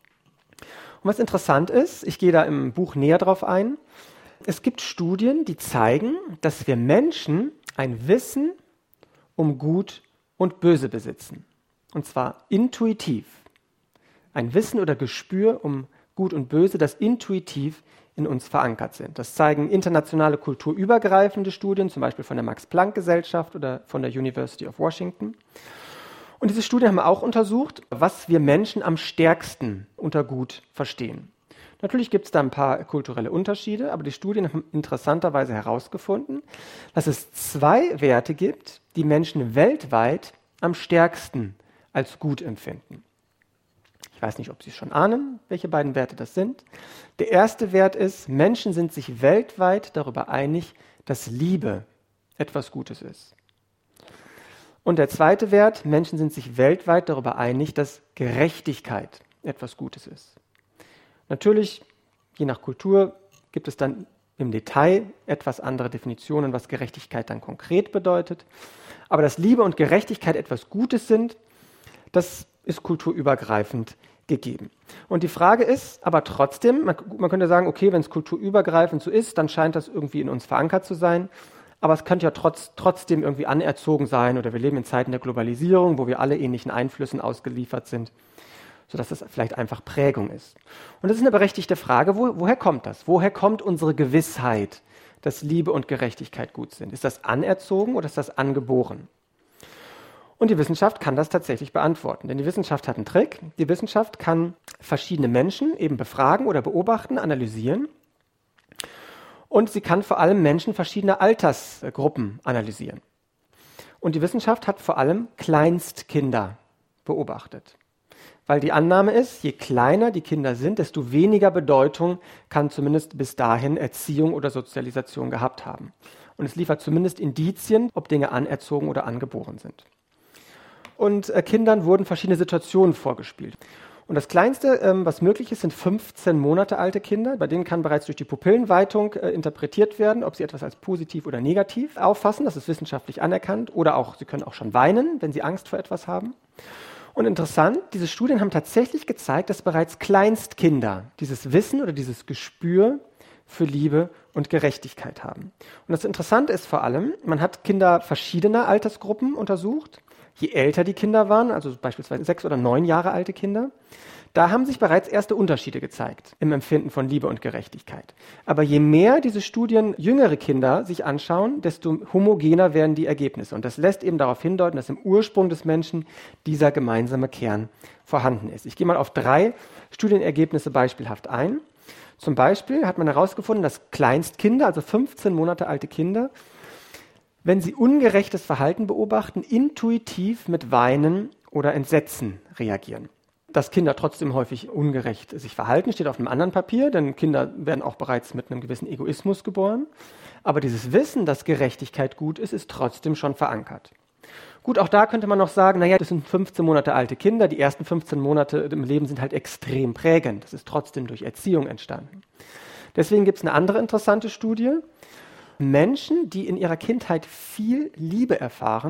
Und was interessant ist, ich gehe da im Buch näher drauf ein, es gibt Studien, die zeigen, dass wir Menschen ein Wissen um Gut und Böse besitzen. Und zwar intuitiv. Ein Wissen oder Gespür um Gut und Böse, das intuitiv in uns verankert sind. Das zeigen internationale kulturübergreifende Studien, zum Beispiel von der Max-Planck-Gesellschaft oder von der University of Washington. Und diese Studien haben auch untersucht, was wir Menschen am stärksten unter Gut verstehen. Natürlich gibt es da ein paar kulturelle Unterschiede, aber die Studien haben interessanterweise herausgefunden, dass es 2 Werte gibt, die Menschen weltweit am stärksten als gut empfinden. Ich weiß nicht, ob Sie schon ahnen, welche beiden Werte das sind. Der erste Wert ist, Menschen sind sich weltweit darüber einig, dass Liebe etwas Gutes ist. Und der zweite Wert, Menschen sind sich weltweit darüber einig, dass Gerechtigkeit etwas Gutes ist. Natürlich, je nach Kultur, gibt es dann im Detail etwas andere Definitionen, was Gerechtigkeit dann konkret bedeutet. Aber dass Liebe und Gerechtigkeit etwas Gutes sind, das ist kulturübergreifend gegeben. Und die Frage ist aber trotzdem, man könnte sagen, okay, wenn es kulturübergreifend so ist, dann scheint das irgendwie in uns verankert zu sein. Aber es könnte ja trotzdem irgendwie anerzogen sein oder wir leben in Zeiten der Globalisierung, wo wir alle ähnlichen Einflüssen ausgeliefert sind, sodass das vielleicht einfach Prägung ist. Und das ist eine berechtigte Frage, woher kommt das? Woher kommt unsere Gewissheit, dass Liebe und Gerechtigkeit gut sind? Ist das anerzogen oder ist das angeboren? Und die Wissenschaft kann das tatsächlich beantworten, denn die Wissenschaft hat einen Trick. Die Wissenschaft kann verschiedene Menschen eben befragen oder beobachten, analysieren. Und sie kann vor allem Menschen verschiedener Altersgruppen analysieren. Und die Wissenschaft hat vor allem Kleinstkinder beobachtet. Weil die Annahme ist, je kleiner die Kinder sind, desto weniger Bedeutung kann zumindest bis dahin Erziehung oder Sozialisation gehabt haben. Und es liefert zumindest Indizien, ob Dinge anerzogen oder angeboren sind. Und Kindern wurden verschiedene Situationen vorgespielt. Und das Kleinste, was möglich ist, sind 15 Monate alte Kinder. Bei denen kann bereits durch die Pupillenweitung interpretiert werden, ob sie etwas als positiv oder negativ auffassen. Das ist wissenschaftlich anerkannt. Oder auch, sie können auch schon weinen, wenn sie Angst vor etwas haben. Und interessant, diese Studien haben tatsächlich gezeigt, dass bereits Kleinstkinder dieses Wissen oder dieses Gespür für Liebe und Gerechtigkeit haben. Und das Interessante ist vor allem, man hat Kinder verschiedener Altersgruppen untersucht. Je älter die Kinder waren, also beispielsweise 6 oder 9 Jahre alte Kinder, da haben sich bereits erste Unterschiede gezeigt im Empfinden von Liebe und Gerechtigkeit. Aber je mehr diese Studien jüngere Kinder sich anschauen, desto homogener werden die Ergebnisse. Und das lässt eben darauf hindeuten, dass im Ursprung des Menschen dieser gemeinsame Kern vorhanden ist. Ich gehe mal auf 3 Studienergebnisse beispielhaft ein. Zum Beispiel hat man herausgefunden, dass Kleinstkinder, also 15 Monate alte Kinder, wenn sie ungerechtes Verhalten beobachten, intuitiv mit Weinen oder Entsetzen reagieren. Dass Kinder trotzdem häufig ungerecht sich verhalten, steht auf einem anderen Papier, denn Kinder werden auch bereits mit einem gewissen Egoismus geboren. Aber dieses Wissen, dass Gerechtigkeit gut ist, ist trotzdem schon verankert. Gut, auch da könnte man noch sagen, naja, das sind 15 Monate alte Kinder, die ersten 15 Monate im Leben sind halt extrem prägend. Das ist trotzdem durch Erziehung entstanden. Deswegen gibt es eine andere interessante Studie. Menschen, die in ihrer Kindheit viel Liebe erfahren,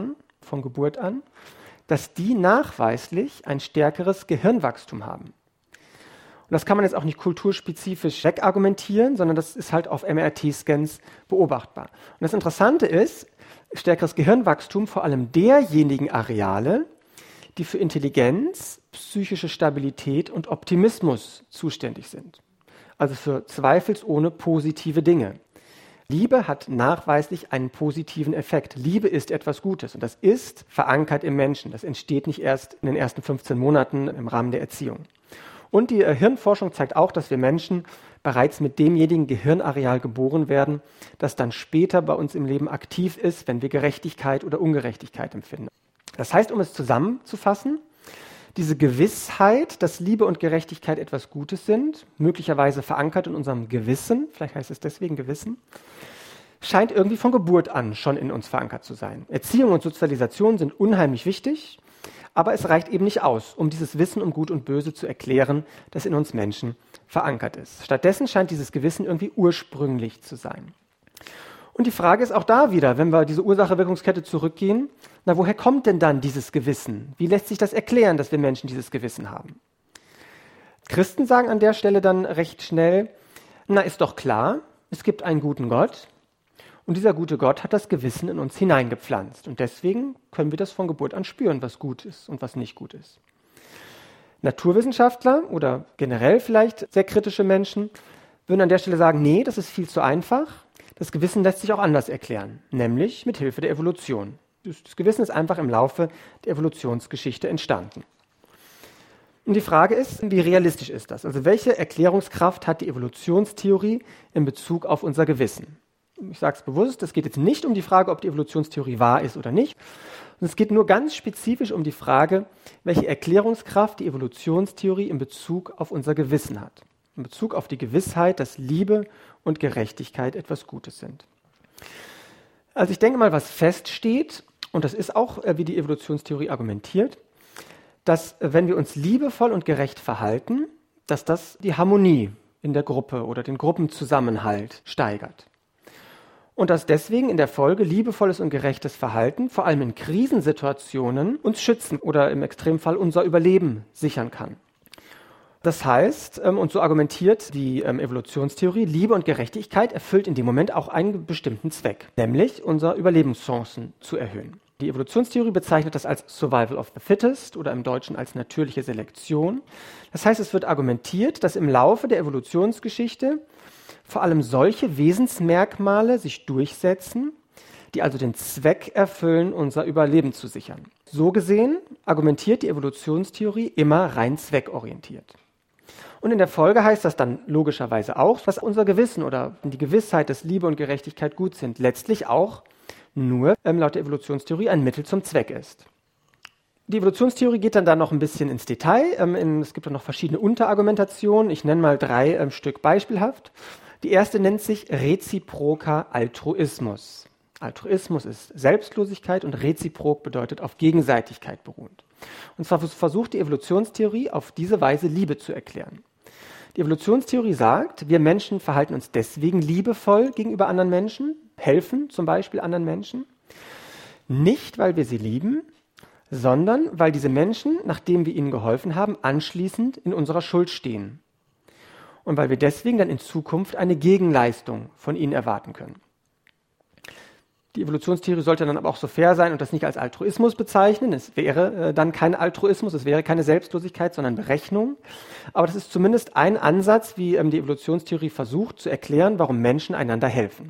von Geburt an, dass die nachweislich ein stärkeres Gehirnwachstum haben. Und das kann man jetzt auch nicht kulturspezifisch wegargumentieren, sondern das ist halt auf MRT-Scans beobachtbar. Und das Interessante ist, stärkeres Gehirnwachstum vor allem derjenigen Areale, die für Intelligenz, psychische Stabilität und Optimismus zuständig sind. Also für zweifelsohne positive Dinge. Liebe hat nachweislich einen positiven Effekt. Liebe ist etwas Gutes und das ist verankert im Menschen. Das entsteht nicht erst in den ersten 15 Monaten im Rahmen der Erziehung. Und die Hirnforschung zeigt auch, dass wir Menschen bereits mit demjenigen Gehirnareal geboren werden, das dann später bei uns im Leben aktiv ist, wenn wir Gerechtigkeit oder Ungerechtigkeit empfinden. Das heißt, um es zusammenzufassen, diese Gewissheit, dass Liebe und Gerechtigkeit etwas Gutes sind, möglicherweise verankert in unserem Gewissen, vielleicht heißt es deswegen Gewissen, scheint irgendwie von Geburt an schon in uns verankert zu sein. Erziehung und Sozialisation sind unheimlich wichtig, aber es reicht eben nicht aus, um dieses Wissen um Gut und Böse zu erklären, das in uns Menschen verankert ist. Stattdessen scheint dieses Gewissen irgendwie ursprünglich zu sein. Und die Frage ist auch da wieder, wenn wir diese Ursache-Wirkungskette zurückgehen, na, woher kommt denn dann dieses Gewissen? Wie lässt sich das erklären, dass wir Menschen dieses Gewissen haben? Christen sagen an der Stelle dann recht schnell, na, ist doch klar, es gibt einen guten Gott und dieser gute Gott hat das Gewissen in uns hineingepflanzt und deswegen können wir das von Geburt an spüren, was gut ist und was nicht gut ist. Naturwissenschaftler oder generell vielleicht sehr kritische Menschen würden an der Stelle sagen, nee, das ist viel zu einfach. Das Gewissen lässt sich auch anders erklären, nämlich mit Hilfe der Evolution. Das Gewissen ist einfach im Laufe der Evolutionsgeschichte entstanden. Und die Frage ist, wie realistisch ist das? Also welche Erklärungskraft hat die Evolutionstheorie in Bezug auf unser Gewissen? Ich sage es bewusst, es geht jetzt nicht um die Frage, ob die Evolutionstheorie wahr ist oder nicht. Es geht nur ganz spezifisch um die Frage, welche Erklärungskraft die Evolutionstheorie in Bezug auf unser Gewissen hat. In Bezug auf die Gewissheit, dass Liebe und Gerechtigkeit etwas Gutes sind. Also ich denke mal, was feststeht, und das ist auch, wie die Evolutionstheorie argumentiert, dass wenn wir uns liebevoll und gerecht verhalten, dass das die Harmonie in der Gruppe oder den Gruppenzusammenhalt steigert. Und dass deswegen in der Folge liebevolles und gerechtes Verhalten, vor allem in Krisensituationen, uns schützen oder im Extremfall unser Überleben sichern kann. Das heißt, und so argumentiert die Evolutionstheorie, Liebe und Gerechtigkeit erfüllt in dem Moment auch einen bestimmten Zweck, nämlich unsere Überlebenschancen zu erhöhen. Die Evolutionstheorie bezeichnet das als Survival of the Fittest oder im Deutschen als natürliche Selektion. Das heißt, es wird argumentiert, dass im Laufe der Evolutionsgeschichte vor allem solche Wesensmerkmale sich durchsetzen, die also den Zweck erfüllen, unser Überleben zu sichern. So gesehen argumentiert die Evolutionstheorie immer rein zweckorientiert. Und in der Folge heißt das dann logischerweise auch, dass unser Gewissen oder die Gewissheit, dass Liebe und Gerechtigkeit gut sind, letztlich auch nur laut der Evolutionstheorie ein Mittel zum Zweck ist. Die Evolutionstheorie geht dann da noch ein bisschen ins Detail. Es gibt dann noch verschiedene Unterargumentationen. Ich nenne mal 3 Stück beispielhaft. Die erste nennt sich reziproker Altruismus. Altruismus ist Selbstlosigkeit und reziprok bedeutet auf Gegenseitigkeit beruhend. Und zwar versucht die Evolutionstheorie auf diese Weise Liebe zu erklären. Die Evolutionstheorie sagt, wir Menschen verhalten uns deswegen liebevoll gegenüber anderen Menschen, helfen zum Beispiel anderen Menschen, nicht weil wir sie lieben, sondern weil diese Menschen, nachdem wir ihnen geholfen haben, anschließend in unserer Schuld stehen. Und weil wir deswegen dann in Zukunft eine Gegenleistung von ihnen erwarten können. Die Evolutionstheorie sollte dann aber auch so fair sein und das nicht als Altruismus bezeichnen. Es wäre dann kein Altruismus, es wäre keine Selbstlosigkeit, sondern Berechnung. Aber das ist zumindest ein Ansatz, wie die Evolutionstheorie versucht zu erklären, warum Menschen einander helfen.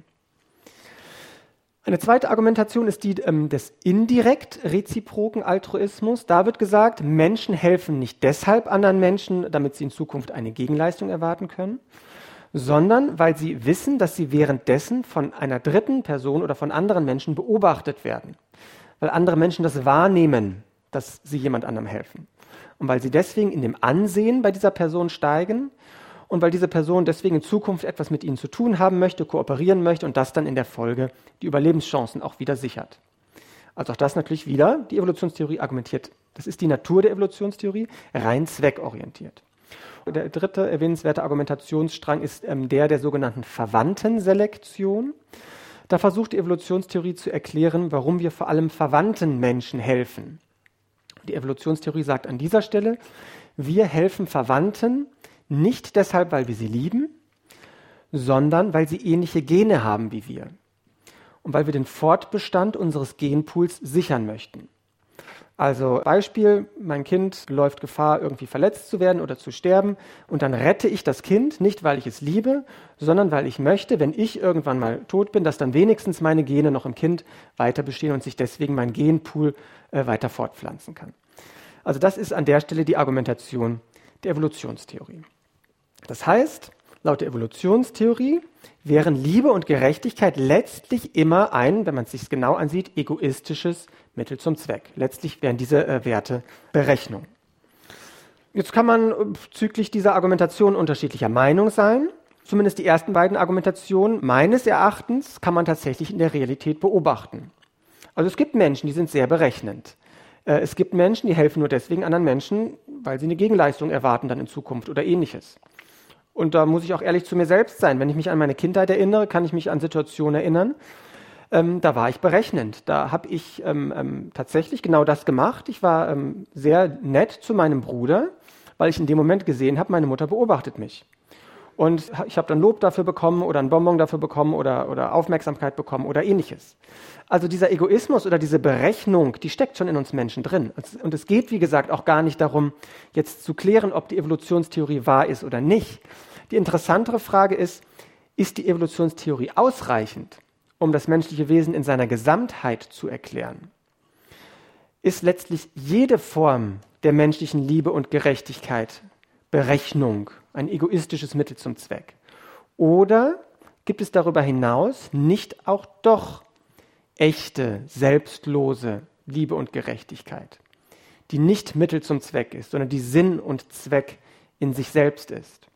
Eine zweite Argumentation ist die des indirekt reziproken Altruismus. Da wird gesagt, Menschen helfen nicht deshalb anderen Menschen, damit sie in Zukunft eine Gegenleistung erwarten können, sondern weil sie wissen, dass sie währenddessen von einer dritten Person oder von anderen Menschen beobachtet werden. Weil andere Menschen das wahrnehmen, dass sie jemand anderem helfen. Und weil sie deswegen in dem Ansehen bei dieser Person steigen und weil diese Person deswegen in Zukunft etwas mit ihnen zu tun haben möchte, kooperieren möchte und das dann in der Folge die Überlebenschancen auch wieder sichert. Also auch das natürlich wieder, die Evolutionstheorie argumentiert, das ist die Natur der Evolutionstheorie, rein zweckorientiert. Der dritte erwähnenswerte Argumentationsstrang ist der sogenannten Verwandtenselektion. Da versucht die Evolutionstheorie zu erklären, warum wir vor allem verwandten Menschen helfen. Die Evolutionstheorie sagt an dieser Stelle, wir helfen Verwandten nicht deshalb, weil wir sie lieben, sondern weil sie ähnliche Gene haben wie wir und weil wir den Fortbestand unseres Genpools sichern möchten. Also Beispiel, mein Kind läuft Gefahr, irgendwie verletzt zu werden oder zu sterben und dann rette ich das Kind, nicht weil ich es liebe, sondern weil ich möchte, wenn ich irgendwann mal tot bin, dass dann wenigstens meine Gene noch im Kind weiter bestehen und sich deswegen mein Genpool weiter fortpflanzen kann. Also das ist an der Stelle die Argumentation der Evolutionstheorie. Das heißt, laut der Evolutionstheorie wären Liebe und Gerechtigkeit letztlich immer ein, wenn man es sich genau ansieht, egoistisches Mittel zum Zweck. Letztlich wären diese Werte Berechnung. Jetzt kann man bezüglich dieser Argumentation unterschiedlicher Meinung sein. Zumindest die ersten beiden Argumentationen meines Erachtens kann man tatsächlich in der Realität beobachten. Also es gibt Menschen, die sind sehr berechnend. Es gibt Menschen, die helfen nur deswegen anderen Menschen, weil sie eine Gegenleistung erwarten dann in Zukunft oder Ähnliches. Und da muss ich auch ehrlich zu mir selbst sein. Wenn ich mich an meine Kindheit erinnere, kann ich mich an Situationen erinnern, da war ich berechnend. Da habe ich tatsächlich genau das gemacht. Ich war sehr nett zu meinem Bruder, weil ich in dem Moment gesehen habe, meine Mutter beobachtet mich. Und ich habe dann Lob dafür bekommen oder ein Bonbon dafür bekommen oder Aufmerksamkeit bekommen oder Ähnliches. Also dieser Egoismus oder diese Berechnung, die steckt schon in uns Menschen drin. Und es geht, wie gesagt, auch gar nicht darum, jetzt zu klären, ob die Evolutionstheorie wahr ist oder nicht. Die interessantere Frage ist die Evolutionstheorie ausreichend, um das menschliche Wesen in seiner Gesamtheit zu erklären? Ist letztlich jede Form der menschlichen Liebe und Gerechtigkeit Berechnung, ein egoistisches Mittel zum Zweck? Oder gibt es darüber hinaus nicht auch doch echte, selbstlose Liebe und Gerechtigkeit, die nicht Mittel zum Zweck ist, sondern die Sinn und Zweck in sich selbst ist?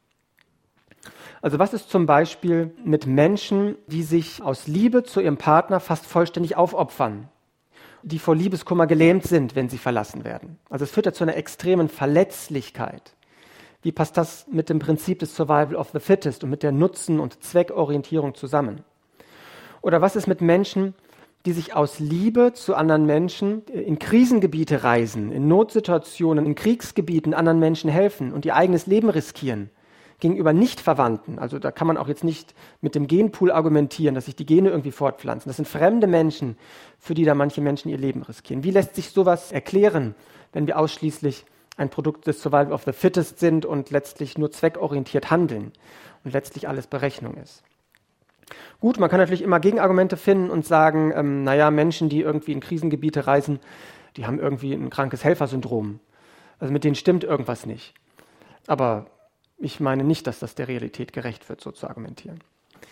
Also was ist zum Beispiel mit Menschen, die sich aus Liebe zu ihrem Partner fast vollständig aufopfern, die vor Liebeskummer gelähmt sind, wenn sie verlassen werden? Also es führt ja zu einer extremen Verletzlichkeit. Wie passt das mit dem Prinzip des Survival of the Fittest und mit der Nutzen- und Zweckorientierung zusammen? Oder was ist mit Menschen, die sich aus Liebe zu anderen Menschen in Krisengebiete reisen, in Notsituationen, in Kriegsgebieten anderen Menschen helfen und ihr eigenes Leben riskieren? Gegenüber Nicht-Verwandten, also da kann man auch jetzt nicht mit dem Genpool argumentieren, dass sich die Gene irgendwie fortpflanzen. Das sind fremde Menschen, für die da manche Menschen ihr Leben riskieren. Wie lässt sich sowas erklären, wenn wir ausschließlich ein Produkt des Survival of the Fittest sind und letztlich nur zweckorientiert handeln und letztlich alles Berechnung ist? Gut, man kann natürlich immer Gegenargumente finden und sagen, Menschen, die irgendwie in Krisengebiete reisen, die haben irgendwie ein krankes Helfersyndrom. Also mit denen stimmt irgendwas nicht. Aber ich meine nicht, dass das der Realität gerecht wird, so zu argumentieren.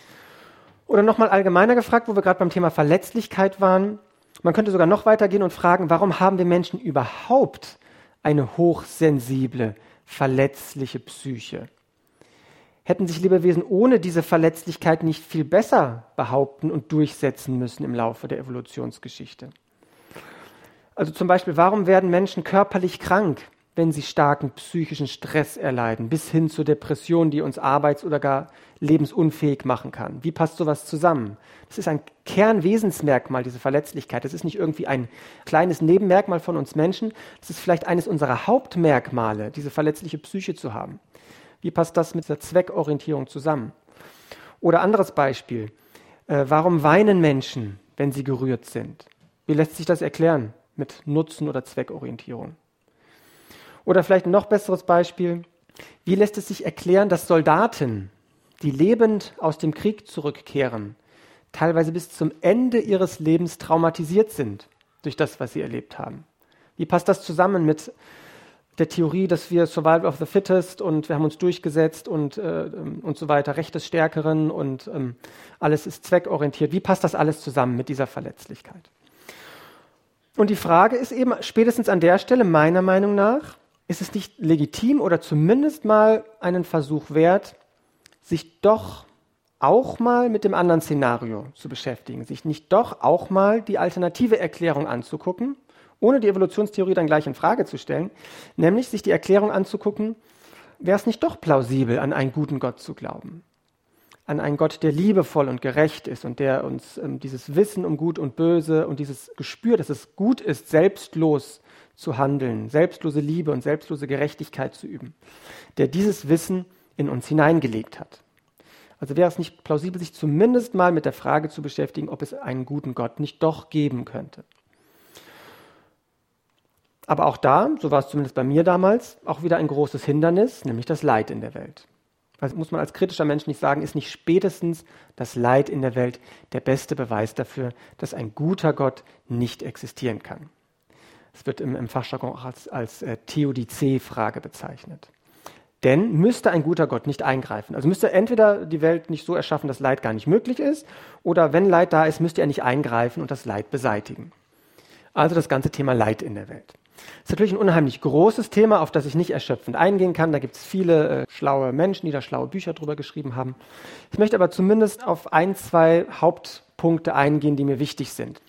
Oder nochmal allgemeiner gefragt, wo wir gerade beim Thema Verletzlichkeit waren. Man könnte sogar noch weitergehen und fragen, warum haben wir Menschen überhaupt eine hochsensible, verletzliche Psyche? Hätten sich Lebewesen ohne diese Verletzlichkeit nicht viel besser behaupten und durchsetzen müssen im Laufe der Evolutionsgeschichte? Also zum Beispiel, warum werden Menschen körperlich krank, wenn sie starken psychischen Stress erleiden, bis hin zur Depression, die uns arbeits- oder gar lebensunfähig machen kann? Wie passt sowas zusammen? Das ist ein Kernwesensmerkmal, diese Verletzlichkeit. Das ist nicht irgendwie ein kleines Nebenmerkmal von uns Menschen. Das ist vielleicht eines unserer Hauptmerkmale, diese verletzliche Psyche zu haben. Wie passt das mit der Zweckorientierung zusammen? Oder anderes Beispiel. Warum weinen Menschen, wenn sie gerührt sind? Wie lässt sich das erklären mit Nutzen- oder Zweckorientierung? Oder vielleicht ein noch besseres Beispiel. Wie lässt es sich erklären, dass Soldaten, die lebend aus dem Krieg zurückkehren, teilweise bis zum Ende ihres Lebens traumatisiert sind durch das, was sie erlebt haben? Wie passt das zusammen mit der Theorie, dass wir Survival of the Fittest und wir haben uns durchgesetzt und so weiter, Recht des Stärkeren und alles ist zweckorientiert? Wie passt das alles zusammen mit dieser Verletzlichkeit? Und die Frage ist eben spätestens an der Stelle, meiner Meinung nach, ist es nicht legitim oder zumindest mal einen Versuch wert, sich doch auch mal mit dem anderen Szenario zu beschäftigen, sich nicht doch auch mal die alternative Erklärung anzugucken, ohne die Evolutionstheorie dann gleich in Frage zu stellen, nämlich sich die Erklärung anzugucken, wäre es nicht doch plausibel, an einen guten Gott zu glauben? an einen Gott, der liebevoll und gerecht ist und der uns dieses Wissen um Gut und Böse und dieses Gespür, dass es gut ist, selbstlos zu handeln, selbstlose Liebe und selbstlose Gerechtigkeit zu üben, der dieses Wissen in uns hineingelegt hat. Also wäre es nicht plausibel, sich zumindest mal mit der Frage zu beschäftigen, ob es einen guten Gott nicht doch geben könnte. Aber auch da, so war es zumindest bei mir damals, auch wieder ein großes Hindernis, nämlich das Leid in der Welt. Also muss man als kritischer Mensch nicht sagen, ist nicht spätestens das Leid in der Welt der beste Beweis dafür, dass ein guter Gott nicht existieren kann. Es wird im Fachjargon auch als Theodizee-Frage bezeichnet. Denn müsste ein guter Gott nicht eingreifen. Also müsste entweder die Welt nicht so erschaffen, dass Leid gar nicht möglich ist, oder wenn Leid da ist, müsste er nicht eingreifen und das Leid beseitigen. Also das ganze Thema Leid in der Welt. Das ist natürlich ein unheimlich großes Thema, auf das ich nicht erschöpfend eingehen kann. Da gibt es viele schlaue Menschen, die da schlaue Bücher drüber geschrieben haben. Ich möchte aber zumindest auf 1, 2 Hauptpunkte eingehen, die mir wichtig sind.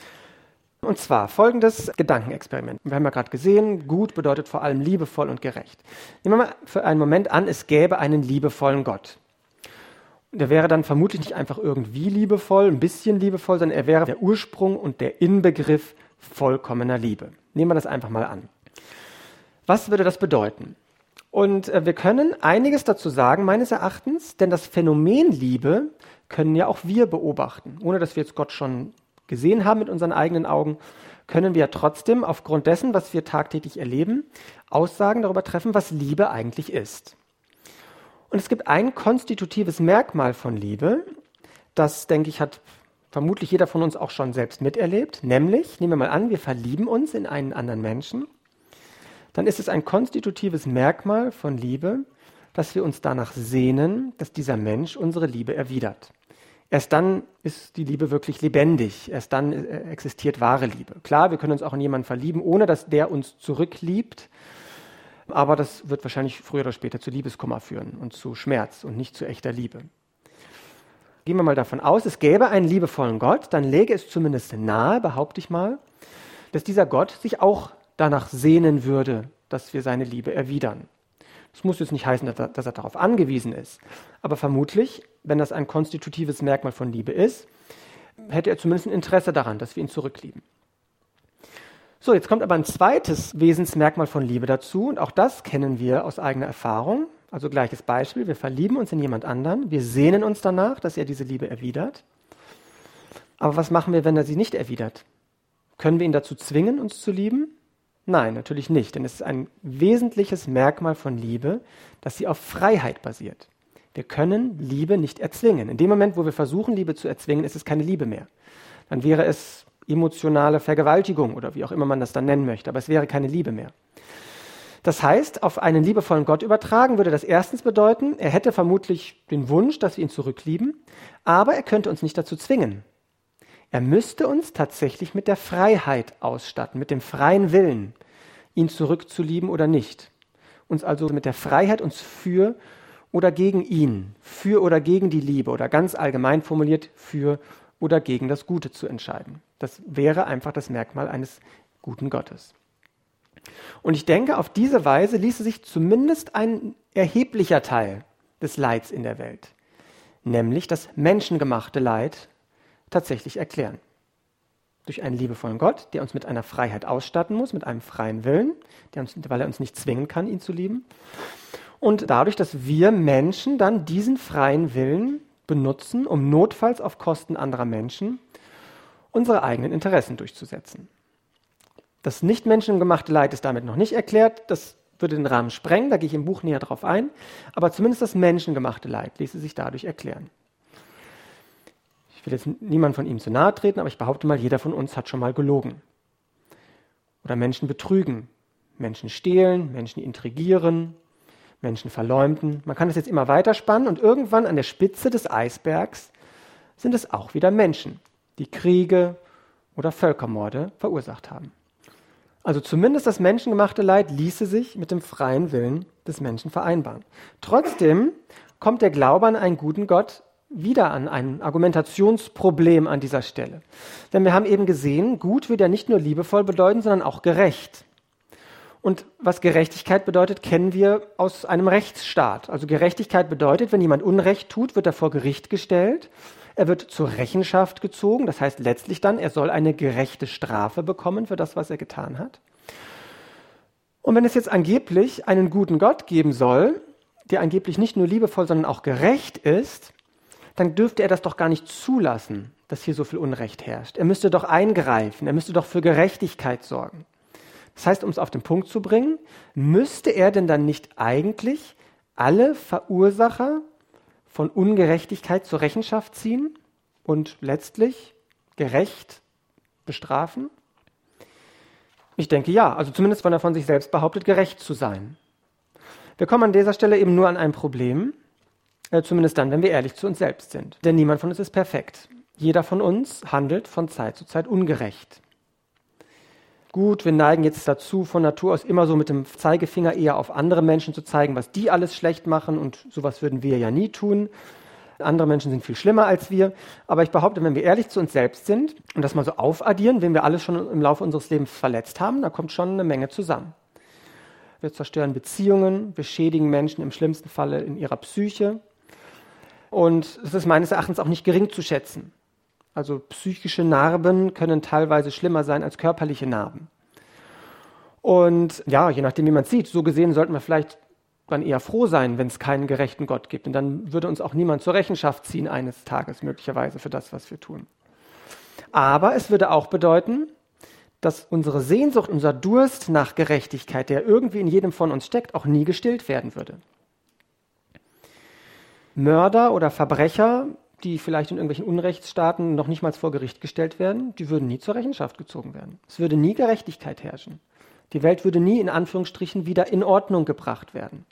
Und zwar folgendes Gedankenexperiment. Wir haben ja gerade gesehen, gut bedeutet vor allem liebevoll und gerecht. Nehmen wir mal für einen Moment an, es gäbe einen liebevollen Gott. Der wäre dann vermutlich nicht einfach irgendwie liebevoll, ein bisschen liebevoll, sondern er wäre der Ursprung und der Inbegriff vollkommener Liebe. Nehmen wir das einfach mal an. Was würde das bedeuten? Und wir können einiges dazu sagen, meines Erachtens, denn das Phänomen Liebe können ja auch wir beobachten. Ohne dass wir jetzt Gott schon gesehen haben mit unseren eigenen Augen, können wir trotzdem aufgrund dessen, was wir tagtäglich erleben, Aussagen darüber treffen, was Liebe eigentlich ist. Und es gibt ein konstitutives Merkmal von Liebe, das, denke ich, hat vermutlich jeder von uns auch schon selbst miterlebt, nämlich, nehmen wir mal an, wir verlieben uns in einen anderen Menschen, dann ist es ein konstitutives Merkmal von Liebe, dass wir uns danach sehnen, dass dieser Mensch unsere Liebe erwidert. Erst dann ist die Liebe wirklich lebendig, erst dann existiert wahre Liebe. Klar, wir können uns auch in jemanden verlieben, ohne dass der uns zurückliebt, aber das wird wahrscheinlich früher oder später zu Liebeskummer führen und zu Schmerz und nicht zu echter Liebe. Gehen wir mal davon aus, es gäbe einen liebevollen Gott, dann läge es zumindest nahe, behaupte ich mal, dass dieser Gott sich auch danach sehnen würde, dass wir seine Liebe erwidern. Das muss jetzt nicht heißen, dass er darauf angewiesen ist, aber vermutlich, wenn das ein konstitutives Merkmal von Liebe ist, hätte er zumindest ein Interesse daran, dass wir ihn zurücklieben. So, jetzt kommt aber ein zweites Wesensmerkmal von Liebe dazu und auch das kennen wir aus eigener Erfahrung. Also gleiches Beispiel, wir verlieben uns in jemand anderen, wir sehnen uns danach, dass er diese Liebe erwidert. Aber was machen wir, wenn er sie nicht erwidert? Können wir ihn dazu zwingen, uns zu lieben? Nein, natürlich nicht, denn es ist ein wesentliches Merkmal von Liebe, dass sie auf Freiheit basiert. Wir können Liebe nicht erzwingen. In dem Moment, wo wir versuchen, Liebe zu erzwingen, ist es keine Liebe mehr. Dann wäre es emotionale Vergewaltigung oder wie auch immer man das dann nennen möchte, aber es wäre keine Liebe mehr. Das heißt, auf einen liebevollen Gott übertragen würde das erstens bedeuten, er hätte vermutlich den Wunsch, dass wir ihn zurücklieben, aber er könnte uns nicht dazu zwingen. Er müsste uns tatsächlich mit der Freiheit ausstatten, mit dem freien Willen, ihn zurückzulieben oder nicht. Uns also mit der Freiheit, uns für oder gegen ihn, für oder gegen die Liebe oder ganz allgemein formuliert für oder gegen das Gute zu entscheiden. Das wäre einfach das Merkmal eines guten Gottes. Und ich denke, auf diese Weise ließe sich zumindest ein erheblicher Teil des Leids in der Welt, nämlich das menschengemachte Leid, tatsächlich erklären. Durch einen liebevollen Gott, der uns mit einer Freiheit ausstatten muss, mit einem freien Willen, weil er uns nicht zwingen kann, ihn zu lieben. Und dadurch, dass wir Menschen dann diesen freien Willen benutzen, um notfalls auf Kosten anderer Menschen unsere eigenen Interessen durchzusetzen. Das nicht menschengemachte Leid ist damit noch nicht erklärt, das würde den Rahmen sprengen, da gehe ich im Buch näher drauf ein, aber zumindest das menschengemachte Leid ließe sich dadurch erklären. Ich will jetzt niemand von ihm zu nahe treten, aber ich behaupte mal, jeder von uns hat schon mal gelogen. Oder Menschen betrügen, Menschen stehlen, Menschen intrigieren, Menschen verleumden. Man kann das jetzt immer weiterspannen und irgendwann an der Spitze des Eisbergs sind es auch wieder Menschen, die Kriege oder Völkermorde verursacht haben. Also zumindest das menschengemachte Leid ließe sich mit dem freien Willen des Menschen vereinbaren. Trotzdem kommt der Glaube an einen guten Gott wieder an ein Argumentationsproblem an dieser Stelle. Denn wir haben eben gesehen, gut wird ja nicht nur liebevoll bedeuten, sondern auch gerecht. Und was Gerechtigkeit bedeutet, kennen wir aus einem Rechtsstaat. Also Gerechtigkeit bedeutet, wenn jemand Unrecht tut, wird er vor Gericht gestellt. Er wird zur Rechenschaft gezogen. Das heißt letztlich dann, er soll eine gerechte Strafe bekommen für das, was er getan hat. Und wenn es jetzt angeblich einen guten Gott geben soll, der angeblich nicht nur liebevoll, sondern auch gerecht ist, dann dürfte er das doch gar nicht zulassen, dass hier so viel Unrecht herrscht. Er müsste doch eingreifen, er müsste doch für Gerechtigkeit sorgen. Das heißt, um es auf den Punkt zu bringen, müsste er denn dann nicht eigentlich alle Verursacher von Ungerechtigkeit zur Rechenschaft ziehen und letztlich gerecht bestrafen? Ich denke ja, also zumindest wenn er von sich selbst behauptet, gerecht zu sein. Wir kommen an dieser Stelle eben nur an ein Problem, zumindest dann, wenn wir ehrlich zu uns selbst sind. Denn niemand von uns ist perfekt. Jeder von uns handelt von Zeit zu Zeit ungerecht. Gut, wir neigen jetzt dazu, von Natur aus immer so mit dem Zeigefinger eher auf andere Menschen zu zeigen, was die alles schlecht machen, und sowas würden wir ja nie tun. Andere Menschen sind viel schlimmer als wir. Aber ich behaupte, wenn wir ehrlich zu uns selbst sind und das mal so aufaddieren, wen wir alles schon im Laufe unseres Lebens verletzt haben, da kommt schon eine Menge zusammen. Wir zerstören Beziehungen, wir schädigen Menschen im schlimmsten Falle in ihrer Psyche. Und es ist meines Erachtens auch nicht gering zu schätzen. Also psychische Narben können teilweise schlimmer sein als körperliche Narben. Und ja, je nachdem, wie man es sieht, so gesehen sollten wir vielleicht dann eher froh sein, wenn es keinen gerechten Gott gibt. Und dann würde uns auch niemand zur Rechenschaft ziehen eines Tages möglicherweise für das, was wir tun. Aber es würde auch bedeuten, dass unsere Sehnsucht, unser Durst nach Gerechtigkeit, der irgendwie in jedem von uns steckt, auch nie gestillt werden würde. Mörder oder Verbrecher, die vielleicht in irgendwelchen Unrechtsstaaten noch nicht mal vor Gericht gestellt werden, die würden nie zur Rechenschaft gezogen werden. Es würde nie Gerechtigkeit herrschen. Die Welt würde nie in Anführungsstrichen wieder in Ordnung gebracht werden.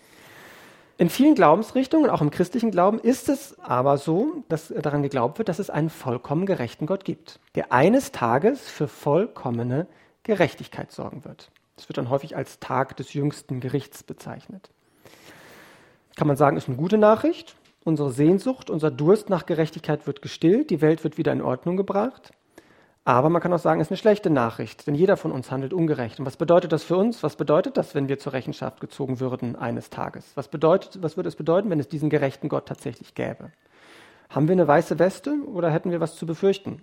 In vielen Glaubensrichtungen, auch im christlichen Glauben, ist es aber so, dass daran geglaubt wird, dass es einen vollkommen gerechten Gott gibt, der eines Tages für vollkommene Gerechtigkeit sorgen wird. Das wird dann häufig als Tag des jüngsten Gerichts bezeichnet. Kann man sagen, ist eine gute Nachricht. Unsere Sehnsucht, unser Durst nach Gerechtigkeit wird gestillt, die Welt wird wieder in Ordnung gebracht. Aber man kann auch sagen, es ist eine schlechte Nachricht, denn jeder von uns handelt ungerecht. Und was bedeutet das für uns? Was bedeutet das, wenn wir zur Rechenschaft gezogen würden eines Tages? Was würde es bedeuten, wenn es diesen gerechten Gott tatsächlich gäbe? Haben wir eine weiße Weste oder hätten wir was zu befürchten?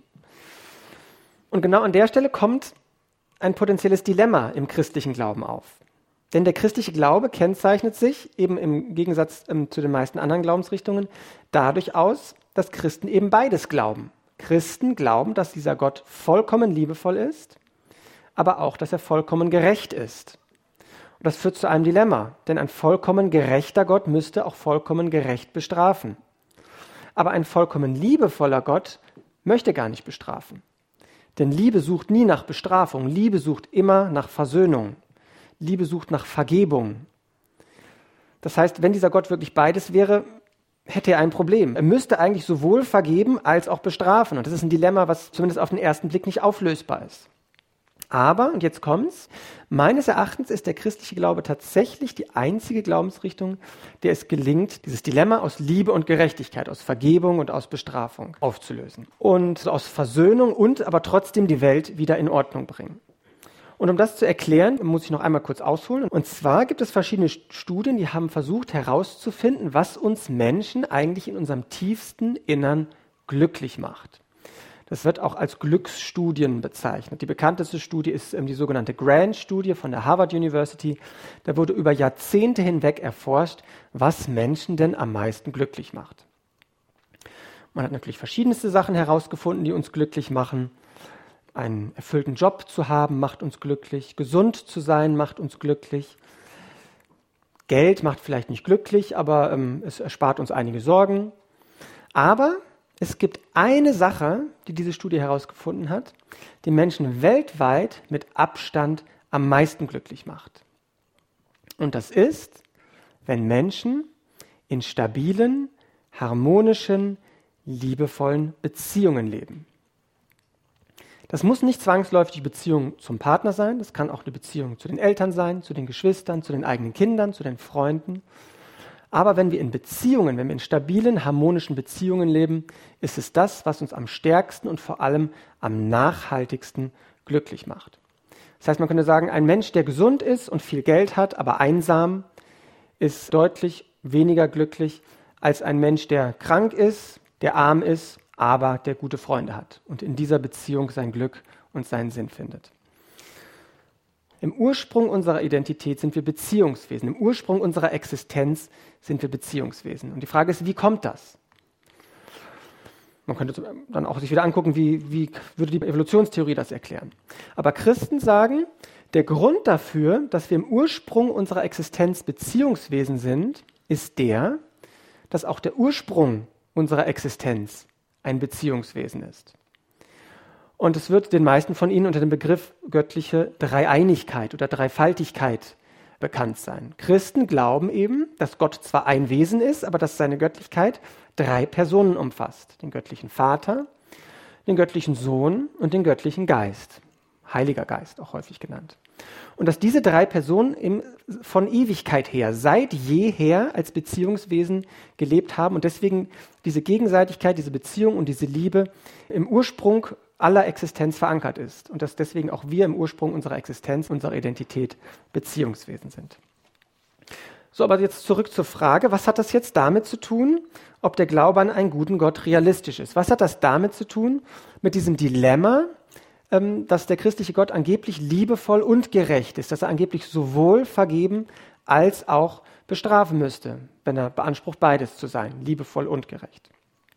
Und genau an der Stelle kommt ein potenzielles Dilemma im christlichen Glauben auf. Denn der christliche Glaube kennzeichnet sich eben im Gegensatz zu den meisten anderen Glaubensrichtungen dadurch aus, dass Christen eben beides glauben. Christen glauben, dass dieser Gott vollkommen liebevoll ist, aber auch, dass er vollkommen gerecht ist. Und das führt zu einem Dilemma, denn ein vollkommen gerechter Gott müsste auch vollkommen gerecht bestrafen. Aber ein vollkommen liebevoller Gott möchte gar nicht bestrafen. Denn Liebe sucht nie nach Bestrafung, Liebe sucht immer nach Versöhnung. Liebe sucht nach Vergebung. Das heißt, wenn dieser Gott wirklich beides wäre, hätte er ein Problem. Er müsste eigentlich sowohl vergeben als auch bestrafen. Und das ist ein Dilemma, was zumindest auf den ersten Blick nicht auflösbar ist. Aber, und jetzt kommt's, meines Erachtens ist der christliche Glaube tatsächlich die einzige Glaubensrichtung, der es gelingt, dieses Dilemma aus Liebe und Gerechtigkeit, aus Vergebung und aus Bestrafung aufzulösen. Und aus Versöhnung und aber trotzdem die Welt wieder in Ordnung bringen. Und um das zu erklären, muss ich noch einmal kurz ausholen. Und zwar gibt es verschiedene Studien, die haben versucht herauszufinden, was uns Menschen eigentlich in unserem tiefsten Innern glücklich macht. Das wird auch als Glücksstudien bezeichnet. Die bekannteste Studie ist die sogenannte Grant-Studie von der Harvard University. Da wurde über Jahrzehnte hinweg erforscht, was Menschen denn am meisten glücklich macht. Man hat natürlich verschiedenste Sachen herausgefunden, die uns glücklich machen. Einen erfüllten Job zu haben, macht uns glücklich. Gesund zu sein, macht uns glücklich. Geld macht vielleicht nicht glücklich, aber es erspart uns einige Sorgen. Aber es gibt eine Sache, die diese Studie herausgefunden hat, die Menschen weltweit mit Abstand am meisten glücklich macht. Und das ist, wenn Menschen in stabilen, harmonischen, liebevollen Beziehungen leben. Das muss nicht zwangsläufig die Beziehung zum Partner sein, das kann auch eine Beziehung zu den Eltern sein, zu den Geschwistern, zu den eigenen Kindern, zu den Freunden. Aber wenn wir in stabilen, harmonischen Beziehungen leben, ist es das, was uns am stärksten und vor allem am nachhaltigsten glücklich macht. Das heißt, man könnte sagen, ein Mensch, der gesund ist und viel Geld hat, aber einsam, ist deutlich weniger glücklich als ein Mensch, der krank ist, der arm ist, aber der gute Freunde hat und in dieser Beziehung sein Glück und seinen Sinn findet. Im Ursprung unserer Identität sind wir Beziehungswesen. Im Ursprung unserer Existenz sind wir Beziehungswesen. Und die Frage ist, wie kommt das? Man könnte dann auch sich wieder angucken, wie würde die Evolutionstheorie das erklären. Aber Christen sagen, der Grund dafür, dass wir im Ursprung unserer Existenz Beziehungswesen sind, ist der, dass auch der Ursprung unserer Existenz ein Beziehungswesen ist. Und es wird den meisten von Ihnen unter dem Begriff göttliche Dreieinigkeit oder Dreifaltigkeit bekannt sein. Christen glauben eben, dass Gott zwar ein Wesen ist, aber dass seine Göttlichkeit 3 Personen umfasst. Den göttlichen Vater, den göttlichen Sohn und den göttlichen Geist. Heiliger Geist auch häufig genannt. Und dass diese 3 Personen von Ewigkeit her, seit jeher als Beziehungswesen gelebt haben und deswegen diese Gegenseitigkeit, diese Beziehung und diese Liebe im Ursprung aller Existenz verankert ist. Und dass deswegen auch wir im Ursprung unserer Existenz, unserer Identität Beziehungswesen sind. So, aber jetzt zurück zur Frage, was hat das jetzt damit zu tun, ob der Glaube an einen guten Gott realistisch ist? Was hat das damit zu tun, mit diesem Dilemma, dass der christliche Gott angeblich liebevoll und gerecht ist, dass er angeblich sowohl vergeben als auch bestrafen müsste, wenn er beansprucht, beides zu sein, liebevoll und gerecht?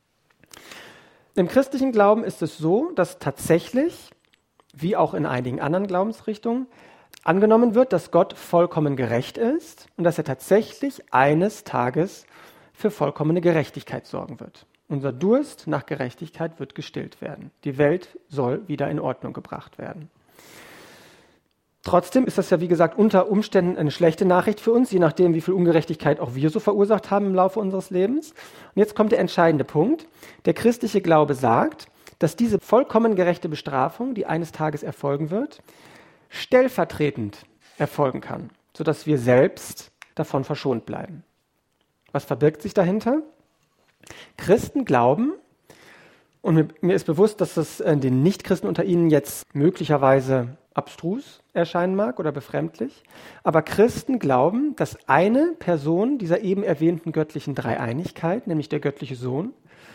Im christlichen Glauben ist es so, dass tatsächlich, wie auch in einigen anderen Glaubensrichtungen, angenommen wird, dass Gott vollkommen gerecht ist und dass er tatsächlich eines Tages für vollkommene Gerechtigkeit sorgen wird. Unser Durst nach Gerechtigkeit wird gestillt werden. Die Welt soll wieder in Ordnung gebracht werden. Trotzdem ist das ja, wie gesagt, unter Umständen eine schlechte Nachricht für uns, je nachdem, wie viel Ungerechtigkeit auch wir so verursacht haben im Laufe unseres Lebens. Und jetzt kommt der entscheidende Punkt. Der christliche Glaube sagt, dass diese vollkommen gerechte Bestrafung, die eines Tages erfolgen wird, stellvertretend erfolgen kann, sodass wir selbst davon verschont bleiben. Was verbirgt sich dahinter? Christen glauben, und mir ist bewusst, dass das den Nichtchristen unter Ihnen jetzt möglicherweise abstrus erscheinen mag oder befremdlich, aber Christen glauben, dass eine Person dieser eben erwähnten göttlichen Dreieinigkeit, nämlich der göttliche Sohn,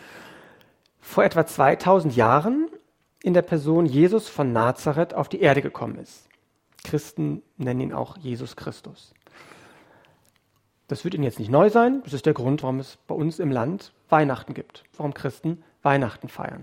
vor etwa 2000 Jahren in der Person Jesus von Nazareth auf die Erde gekommen ist. Christen nennen ihn auch Jesus Christus. Das wird Ihnen jetzt nicht neu sein. Das ist der Grund, warum es bei uns im Land Weihnachten gibt, warum Christen Weihnachten feiern.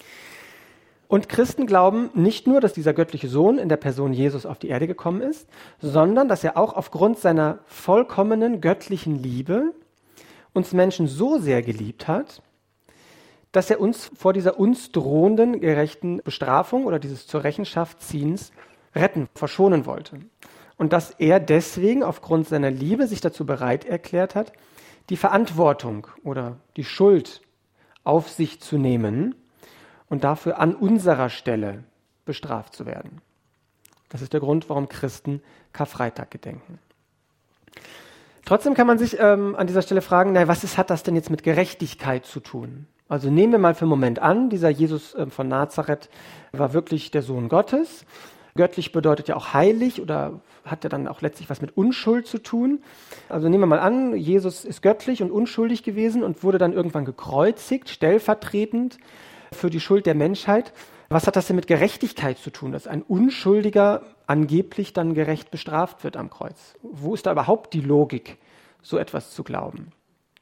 Und Christen glauben nicht nur, dass dieser göttliche Sohn in der Person Jesus auf die Erde gekommen ist, sondern dass er auch aufgrund seiner vollkommenen göttlichen Liebe uns Menschen so sehr geliebt hat, dass er uns vor dieser uns drohenden gerechten Bestrafung oder dieses zur Rechenschaft ziehens retten, verschonen wollte. Und dass er deswegen aufgrund seiner Liebe sich dazu bereit erklärt hat, die Verantwortung oder die Schuld auf sich zu nehmen und dafür an unserer Stelle bestraft zu werden. Das ist der Grund, warum Christen Karfreitag gedenken. Trotzdem kann man sich an dieser Stelle fragen, was hat das denn jetzt mit Gerechtigkeit zu tun? Also nehmen wir mal für einen Moment an, dieser Jesus von Nazareth war wirklich der Sohn Gottes. Göttlich bedeutet ja auch heilig oder hat ja dann auch letztlich was mit Unschuld zu tun. Also nehmen wir mal an, Jesus ist göttlich und unschuldig gewesen und wurde dann irgendwann gekreuzigt, stellvertretend für die Schuld der Menschheit. Was hat das denn mit Gerechtigkeit zu tun, dass ein Unschuldiger angeblich dann gerecht bestraft wird am Kreuz? Wo ist da überhaupt die Logik, so etwas zu glauben?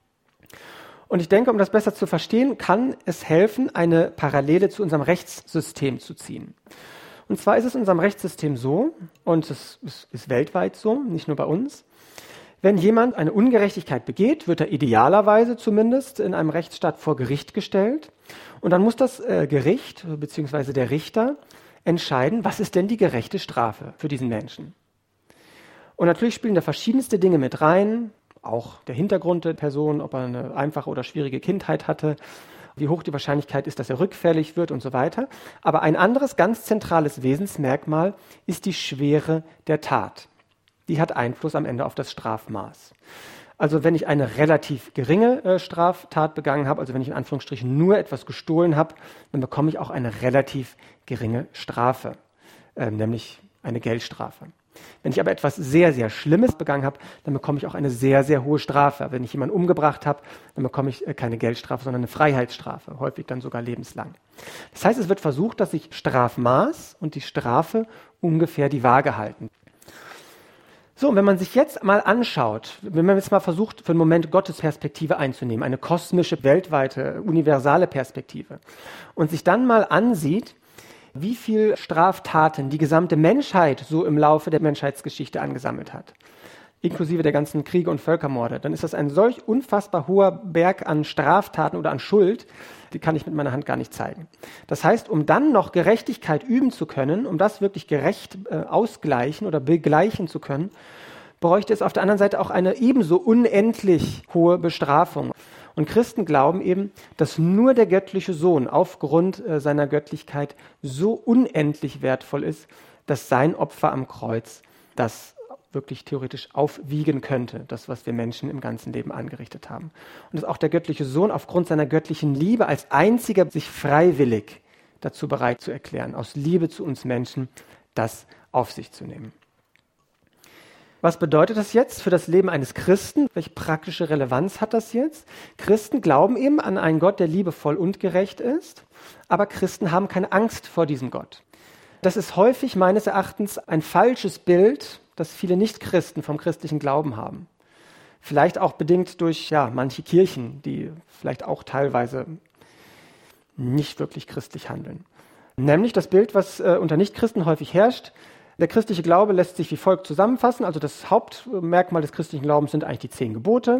Und ich denke, um das besser zu verstehen, kann es helfen, eine Parallele zu unserem Rechtssystem zu ziehen. Und zwar ist es in unserem Rechtssystem so, und es ist weltweit so, nicht nur bei uns, wenn jemand eine Ungerechtigkeit begeht, wird er idealerweise zumindest in einem Rechtsstaat vor Gericht gestellt. Und dann muss das Gericht bzw. der Richter entscheiden, was ist denn die gerechte Strafe für diesen Menschen. Und natürlich spielen da verschiedenste Dinge mit rein, auch der Hintergrund der Person, ob er eine einfache oder schwierige Kindheit hatte, wie hoch die Wahrscheinlichkeit ist, dass er rückfällig wird und so weiter. Aber ein anderes ganz zentrales Wesensmerkmal ist die Schwere der Tat. Die hat Einfluss am Ende auf das Strafmaß. Also wenn ich eine relativ geringe Straftat begangen habe, also wenn ich in Anführungsstrichen nur etwas gestohlen habe, dann bekomme ich auch eine relativ geringe Strafe, nämlich eine Geldstrafe. Wenn ich aber etwas sehr, sehr Schlimmes begangen habe, dann bekomme ich auch eine sehr, sehr hohe Strafe. Wenn ich jemanden umgebracht habe, dann bekomme ich keine Geldstrafe, sondern eine Freiheitsstrafe, häufig dann sogar lebenslang. Das heißt, es wird versucht, dass sich Strafmaß und die Strafe ungefähr die Waage halten. So, und wenn man sich jetzt mal anschaut, wenn man jetzt mal versucht, für einen Moment Gottes Perspektive einzunehmen, eine kosmische, weltweite, universale Perspektive, und sich dann mal ansieht, wie viel Straftaten die gesamte Menschheit so im Laufe der Menschheitsgeschichte angesammelt hat, inklusive der ganzen Kriege und Völkermorde, dann ist das ein solch unfassbar hoher Berg an Straftaten oder an Schuld, die kann ich mit meiner Hand gar nicht zeigen. Das heißt, um dann noch Gerechtigkeit üben zu können, um das wirklich gerecht ausgleichen oder begleichen zu können, bräuchte es auf der anderen Seite auch eine ebenso unendlich hohe Bestrafung. Und Christen glauben eben, dass nur der göttliche Sohn aufgrund seiner Göttlichkeit so unendlich wertvoll ist, dass sein Opfer am Kreuz das wirklich theoretisch aufwiegen könnte, das, was wir Menschen im ganzen Leben angerichtet haben. Und dass auch der göttliche Sohn aufgrund seiner göttlichen Liebe als einziger sich freiwillig dazu bereit zu erklären, aus Liebe zu uns Menschen, das auf sich zu nehmen. Was bedeutet das jetzt für das Leben eines Christen? Welche praktische Relevanz hat das jetzt? Christen glauben eben an einen Gott, der liebevoll und gerecht ist, aber Christen haben keine Angst vor diesem Gott. Das ist häufig meines Erachtens ein falsches Bild, das viele Nichtchristen vom christlichen Glauben haben. Vielleicht auch bedingt durch manche Kirchen, die vielleicht auch teilweise nicht wirklich christlich handeln. Nämlich das Bild, was unter Nichtchristen häufig herrscht: Der christliche Glaube lässt sich wie folgt zusammenfassen. Also das Hauptmerkmal des christlichen Glaubens sind eigentlich die 10 Gebote.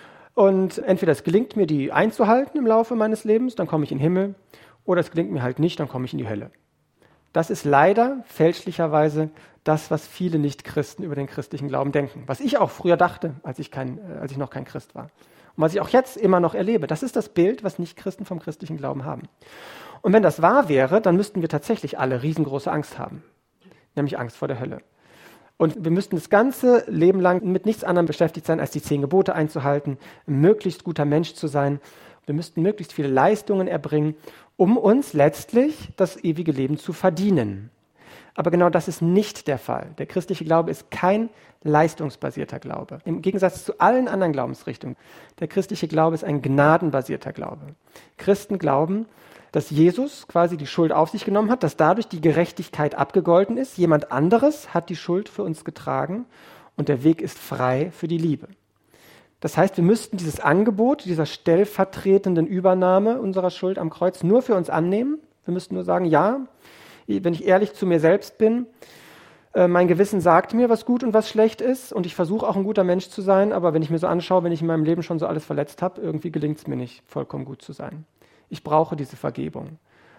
Und entweder es gelingt mir, die einzuhalten im Laufe meines Lebens, dann komme ich in den Himmel, oder es gelingt mir halt nicht, dann komme ich in die Hölle. Das ist leider fälschlicherweise das, was viele Nichtchristen über den christlichen Glauben denken. Was ich auch früher dachte, als ich noch kein Christ war. Und was ich auch jetzt immer noch erlebe. Das ist das Bild, was Nichtchristen vom christlichen Glauben haben. Und wenn das wahr wäre, dann müssten wir tatsächlich alle riesengroße Angst haben. Nämlich Angst vor der Hölle. Und wir müssten das ganze Leben lang mit nichts anderem beschäftigt sein, als die 10 Gebote einzuhalten, ein möglichst guter Mensch zu sein. Wir müssten möglichst viele Leistungen erbringen, um uns letztlich das ewige Leben zu verdienen. Aber genau das ist nicht der Fall. Der christliche Glaube ist kein leistungsbasierter Glaube. Im Gegensatz zu allen anderen Glaubensrichtungen. Der christliche Glaube ist ein gnadenbasierter Glaube. Christen glauben, dass Jesus quasi die Schuld auf sich genommen hat, dass dadurch die Gerechtigkeit abgegolten ist. Jemand anderes hat die Schuld für uns getragen und der Weg ist frei für die Liebe. Das heißt, wir müssten dieses Angebot dieser stellvertretenden Übernahme unserer Schuld am Kreuz nur für uns annehmen. Wir müssten nur sagen, ja, wenn ich ehrlich zu mir selbst bin, mein Gewissen sagt mir, was gut und was schlecht ist und ich versuche auch ein guter Mensch zu sein, aber wenn ich mir so anschaue, wenn ich in meinem Leben schon so alles verletzt habe, irgendwie gelingt es mir nicht, vollkommen gut zu sein. Ich brauche diese Vergebung.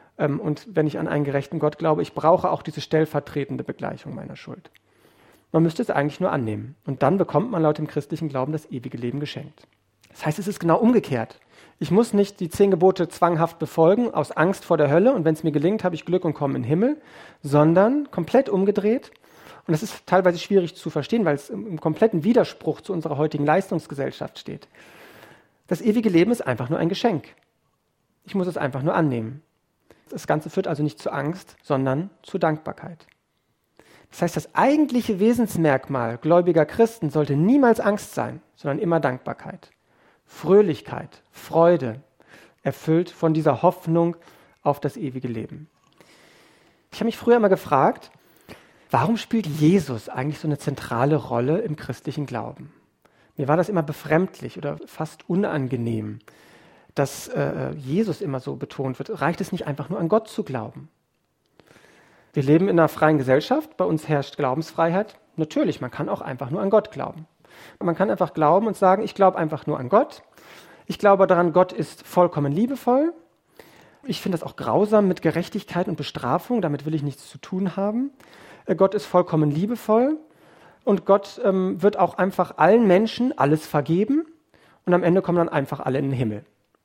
Und wenn ich an einen gerechten Gott glaube, ich brauche auch diese stellvertretende Begleichung meiner Schuld. Man müsste es eigentlich nur annehmen. Und dann bekommt man laut dem christlichen Glauben das ewige Leben geschenkt. Das heißt, es ist genau umgekehrt. Ich muss nicht die 10 Gebote zwanghaft befolgen, aus Angst vor der Hölle, und wenn es mir gelingt, habe ich Glück und komme in den Himmel, sondern komplett umgedreht. Und das ist teilweise schwierig zu verstehen, weil es im kompletten Widerspruch zu unserer heutigen Leistungsgesellschaft steht. Das ewige Leben ist einfach nur ein Geschenk. Ich muss es einfach nur annehmen. Das Ganze führt also nicht zu Angst, sondern zu Dankbarkeit. Das heißt, das eigentliche Wesensmerkmal gläubiger Christen sollte niemals Angst sein, sondern immer Dankbarkeit. Fröhlichkeit, Freude, erfüllt von dieser Hoffnung auf das ewige Leben. Ich habe mich früher immer gefragt, warum spielt Jesus eigentlich so eine zentrale Rolle im christlichen Glauben? Mir war das immer befremdlich oder fast unangenehm, dass Jesus immer so betont wird. Reicht es nicht einfach nur an Gott zu glauben? Wir leben in einer freien Gesellschaft, bei uns herrscht Glaubensfreiheit. Natürlich, man kann auch einfach nur an Gott glauben. Man kann einfach glauben und sagen, ich glaube einfach nur an Gott. Ich glaube daran, Gott ist vollkommen liebevoll. Ich finde das auch grausam mit Gerechtigkeit und Bestrafung, damit will ich nichts zu tun haben. Gott ist vollkommen liebevoll und Gott wird auch einfach allen Menschen alles vergeben und am Ende kommen dann einfach alle in den Himmel.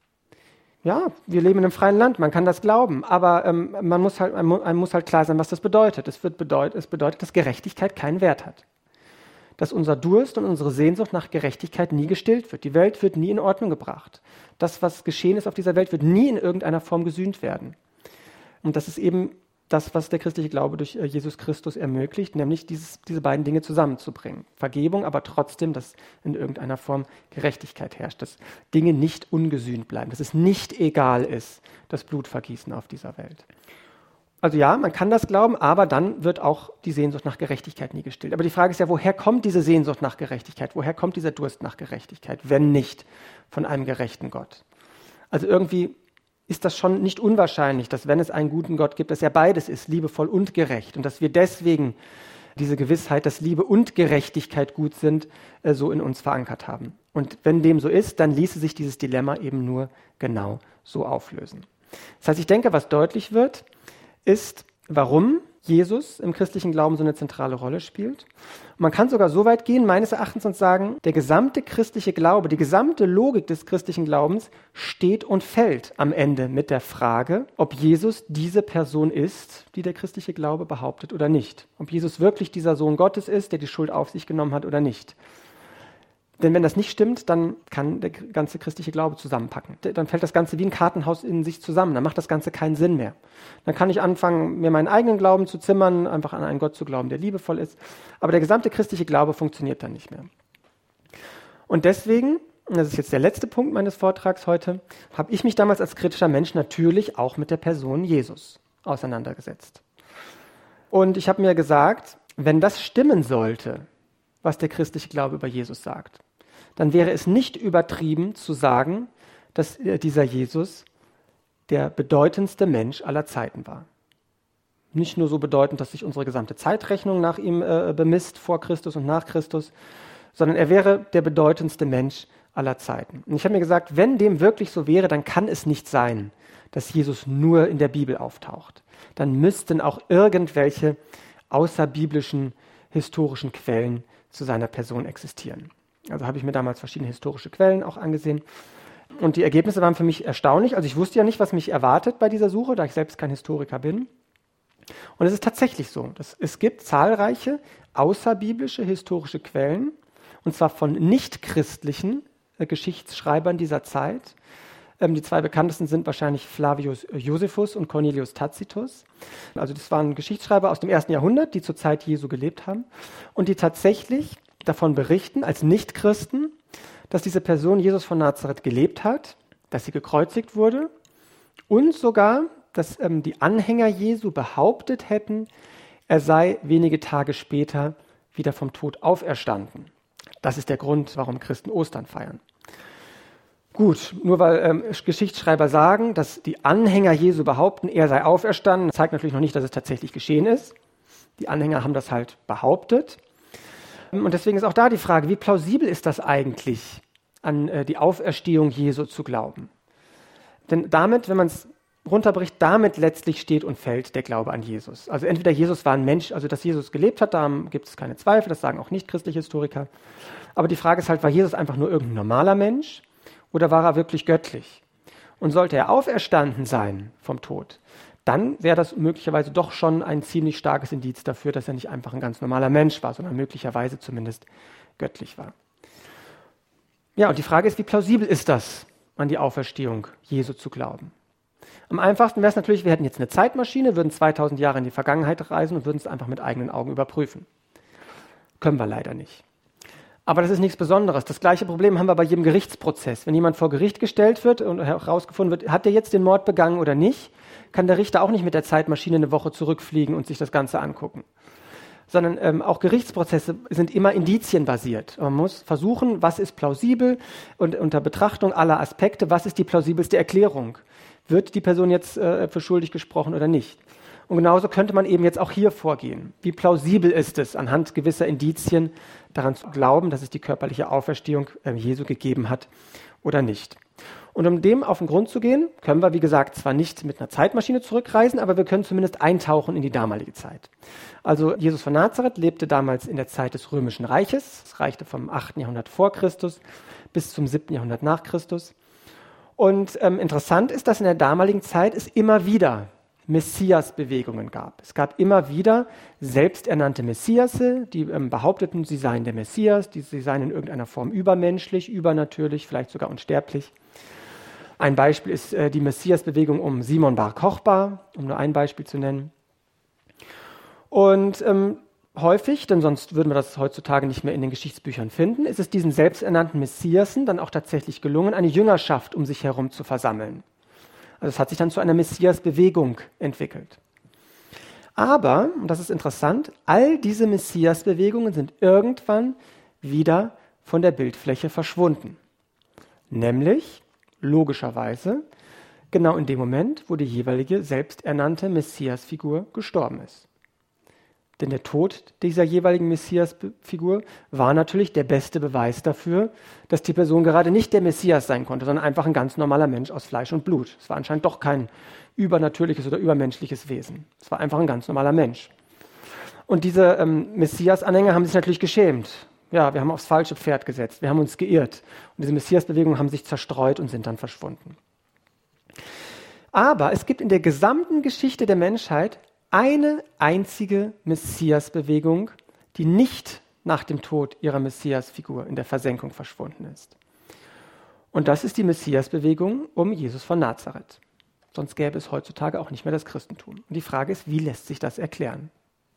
Ja, wir leben in einem freien Land, man kann das glauben, aber einem muss halt klar sein, was das bedeutet. Es bedeutet, dass Gerechtigkeit keinen Wert hat. Dass unser Durst und unsere Sehnsucht nach Gerechtigkeit nie gestillt wird. Die Welt wird nie in Ordnung gebracht. Das, was geschehen ist auf dieser Welt, wird nie in irgendeiner Form gesühnt werden. Und dass es eben das, was der christliche Glaube durch Jesus Christus ermöglicht, nämlich diese beiden Dinge zusammenzubringen. Vergebung, aber trotzdem, dass in irgendeiner Form Gerechtigkeit herrscht, dass Dinge nicht ungesühnt bleiben, dass es nicht egal ist, das Blutvergießen auf dieser Welt. Also ja, man kann das glauben, aber dann wird auch die Sehnsucht nach Gerechtigkeit nie gestillt. Aber die Frage ist ja, woher kommt diese Sehnsucht nach Gerechtigkeit? Woher kommt dieser Durst nach Gerechtigkeit, wenn nicht von einem gerechten Gott? Also irgendwie ist das schon nicht unwahrscheinlich, dass wenn es einen guten Gott gibt, dass er beides ist, liebevoll und gerecht. Und dass wir deswegen diese Gewissheit, dass Liebe und Gerechtigkeit gut sind, so in uns verankert haben. Und wenn dem so ist, dann ließe sich dieses Dilemma eben nur genau so auflösen. Das heißt, ich denke, was deutlich wird, ist, warum Jesus im christlichen Glauben so eine zentrale Rolle spielt. Und man kann sogar so weit gehen, meines Erachtens, und sagen, der gesamte christliche Glaube, die gesamte Logik des christlichen Glaubens steht und fällt am Ende mit der Frage, ob Jesus diese Person ist, die der christliche Glaube behauptet oder nicht. Ob Jesus wirklich dieser Sohn Gottes ist, der die Schuld auf sich genommen hat oder nicht. Denn wenn das nicht stimmt, dann kann der ganze christliche Glaube zusammenpacken. Dann fällt das Ganze wie ein Kartenhaus in sich zusammen. Dann macht das Ganze keinen Sinn mehr. Dann kann ich anfangen, mir meinen eigenen Glauben zu zimmern, einfach an einen Gott zu glauben, der liebevoll ist. Aber der gesamte christliche Glaube funktioniert dann nicht mehr. Und deswegen, und das ist jetzt der letzte Punkt meines Vortrags heute, habe ich mich damals als kritischer Mensch natürlich auch mit der Person Jesus auseinandergesetzt. Und ich habe mir gesagt, wenn das stimmen sollte, was der christliche Glaube über Jesus sagt, dann wäre es nicht übertrieben zu sagen, dass dieser Jesus der bedeutendste Mensch aller Zeiten war. Nicht nur so bedeutend, dass sich unsere gesamte Zeitrechnung nach ihm bemisst, vor Christus und nach Christus, sondern er wäre der bedeutendste Mensch aller Zeiten. Und ich habe mir gesagt, wenn dem wirklich so wäre, dann kann es nicht sein, dass Jesus nur in der Bibel auftaucht. Dann müssten auch irgendwelche außerbiblischen historischen Quellen zu seiner Person existieren. Also habe ich mir damals verschiedene historische Quellen auch angesehen. Und die Ergebnisse waren für mich erstaunlich. Also ich wusste ja nicht, was mich erwartet bei dieser Suche, da ich selbst kein Historiker bin. Und es ist tatsächlich so, dass es gibt zahlreiche außerbiblische historische Quellen, und zwar von nichtchristlichen Geschichtsschreibern dieser Zeit. Die zwei bekanntesten sind wahrscheinlich Flavius Josephus und Cornelius Tacitus. Also das waren Geschichtsschreiber aus dem 1. Jahrhundert, die zur Zeit Jesu gelebt haben und die tatsächlich davon berichten, als Nichtchristen, dass diese Person Jesus von Nazareth gelebt hat, dass sie gekreuzigt wurde und sogar, dass die Anhänger Jesu behauptet hätten, er sei wenige Tage später wieder vom Tod auferstanden. Das ist der Grund, warum Christen Ostern feiern. Gut, nur weil Geschichtsschreiber sagen, dass die Anhänger Jesu behaupten, er sei auferstanden, zeigt natürlich noch nicht, dass es tatsächlich geschehen ist. Die Anhänger haben das halt behauptet. Und deswegen ist auch da die Frage, wie plausibel ist das eigentlich, an die Auferstehung Jesu zu glauben? Denn damit, wenn man es runterbricht, damit letztlich steht und fällt der Glaube an Jesus. Also entweder Jesus war ein Mensch, also dass Jesus gelebt hat, da gibt es keine Zweifel, das sagen auch nicht christliche Historiker. Aber die Frage ist halt, war Jesus einfach nur irgendein normaler Mensch? Oder war er wirklich göttlich? Und sollte er auferstanden sein vom Tod, dann wäre das möglicherweise doch schon ein ziemlich starkes Indiz dafür, dass er nicht einfach ein ganz normaler Mensch war, sondern möglicherweise zumindest göttlich war. Ja, und die Frage ist, wie plausibel ist das, an die Auferstehung Jesu zu glauben? Am einfachsten wäre es natürlich, wir hätten jetzt eine Zeitmaschine, würden 2000 Jahre in die Vergangenheit reisen und würden es einfach mit eigenen Augen überprüfen. Können wir leider nicht. Aber das ist nichts Besonderes. Das gleiche Problem haben wir bei jedem Gerichtsprozess. Wenn jemand vor Gericht gestellt wird und herausgefunden wird, hat er jetzt den Mord begangen oder nicht, kann der Richter auch nicht mit der Zeitmaschine eine Woche zurückfliegen und sich das Ganze angucken. Sondern auch Gerichtsprozesse sind immer indizienbasiert. Man muss versuchen, was ist plausibel und unter Betrachtung aller Aspekte, was ist die plausibelste Erklärung? Wird die Person jetzt für schuldig gesprochen oder nicht? Und genauso könnte man eben jetzt auch hier vorgehen. Wie plausibel ist es, anhand gewisser Indizien daran zu glauben, dass es die körperliche Auferstehung Jesu gegeben hat oder nicht? Und um dem auf den Grund zu gehen, können wir, wie gesagt, zwar nicht mit einer Zeitmaschine zurückreisen, aber wir können zumindest eintauchen in die damalige Zeit. Also Jesus von Nazareth lebte damals in der Zeit des Römischen Reiches. Es reichte vom 8. Jahrhundert vor Christus bis zum 7. Jahrhundert nach Christus. Und interessant ist, dass in der damaligen Zeit es immer wieder Messias-Bewegungen gab. Es gab immer wieder selbsternannte Messiasse, die behaupteten, sie seien der Messias, sie seien in irgendeiner Form übermenschlich, übernatürlich, vielleicht sogar unsterblich. Ein Beispiel ist die Messias-Bewegung um Simon Bar Kochba, um nur ein Beispiel zu nennen. Und häufig, denn sonst würden wir das heutzutage nicht mehr in den Geschichtsbüchern finden, ist es diesen selbsternannten Messiasen dann auch tatsächlich gelungen, eine Jüngerschaft um sich herum zu versammeln. Also es hat sich dann zu einer Messiasbewegung entwickelt. Aber, und das ist interessant, all diese Messiasbewegungen sind irgendwann wieder von der Bildfläche verschwunden. Nämlich, logischerweise, genau in dem Moment, wo die jeweilige selbsternannte Messiasfigur gestorben ist. Denn der Tod dieser jeweiligen Messiasfigur war natürlich der beste Beweis dafür, dass die Person gerade nicht der Messias sein konnte, sondern einfach ein ganz normaler Mensch aus Fleisch und Blut. Es war anscheinend doch kein übernatürliches oder übermenschliches Wesen. Es war einfach ein ganz normaler Mensch. Und diese Messias-Anhänger haben sich natürlich geschämt. Ja, wir haben aufs falsche Pferd gesetzt, wir haben uns geirrt. Und diese Messias-Bewegungen haben sich zerstreut und sind dann verschwunden. Aber es gibt in der gesamten Geschichte der Menschheit eine einzige Messias-Bewegung, die nicht nach dem Tod ihrer Messias-Figur in der Versenkung verschwunden ist. Und das ist die Messias-Bewegung um Jesus von Nazareth. Sonst gäbe es heutzutage auch nicht mehr das Christentum. Und die Frage ist, wie lässt sich das erklären?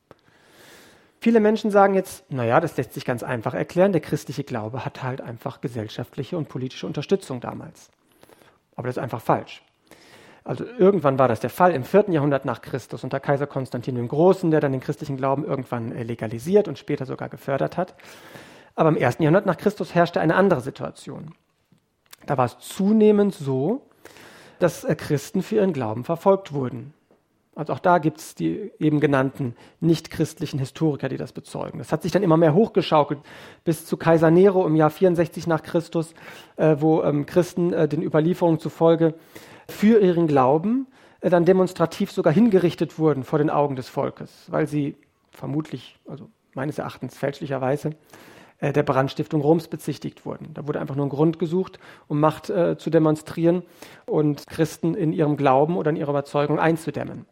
Viele Menschen sagen jetzt, naja, das lässt sich ganz einfach erklären. Der christliche Glaube hatte halt einfach gesellschaftliche und politische Unterstützung damals. Aber das ist einfach falsch. Also irgendwann war das der Fall im 4. Jahrhundert nach Christus unter Kaiser Konstantin dem Großen, der dann den christlichen Glauben irgendwann legalisiert und später sogar gefördert hat. Aber im 1. Jahrhundert nach Christus herrschte eine andere Situation. Da war es zunehmend so, dass Christen für ihren Glauben verfolgt wurden. Also auch da gibt es die eben genannten nicht-christlichen Historiker, die das bezeugen. Das hat sich dann immer mehr hochgeschaukelt bis zu Kaiser Nero im Jahr 64 nach Christus, wo Christen den Überlieferungen zufolge für ihren Glauben dann demonstrativ sogar hingerichtet wurden vor den Augen des Volkes, weil sie vermutlich, also meines Erachtens fälschlicherweise, der Brandstiftung Roms bezichtigt wurden. Da wurde einfach nur ein Grund gesucht, um Macht zu demonstrieren und Christen in ihrem Glauben oder in ihrer Überzeugung einzudämmen.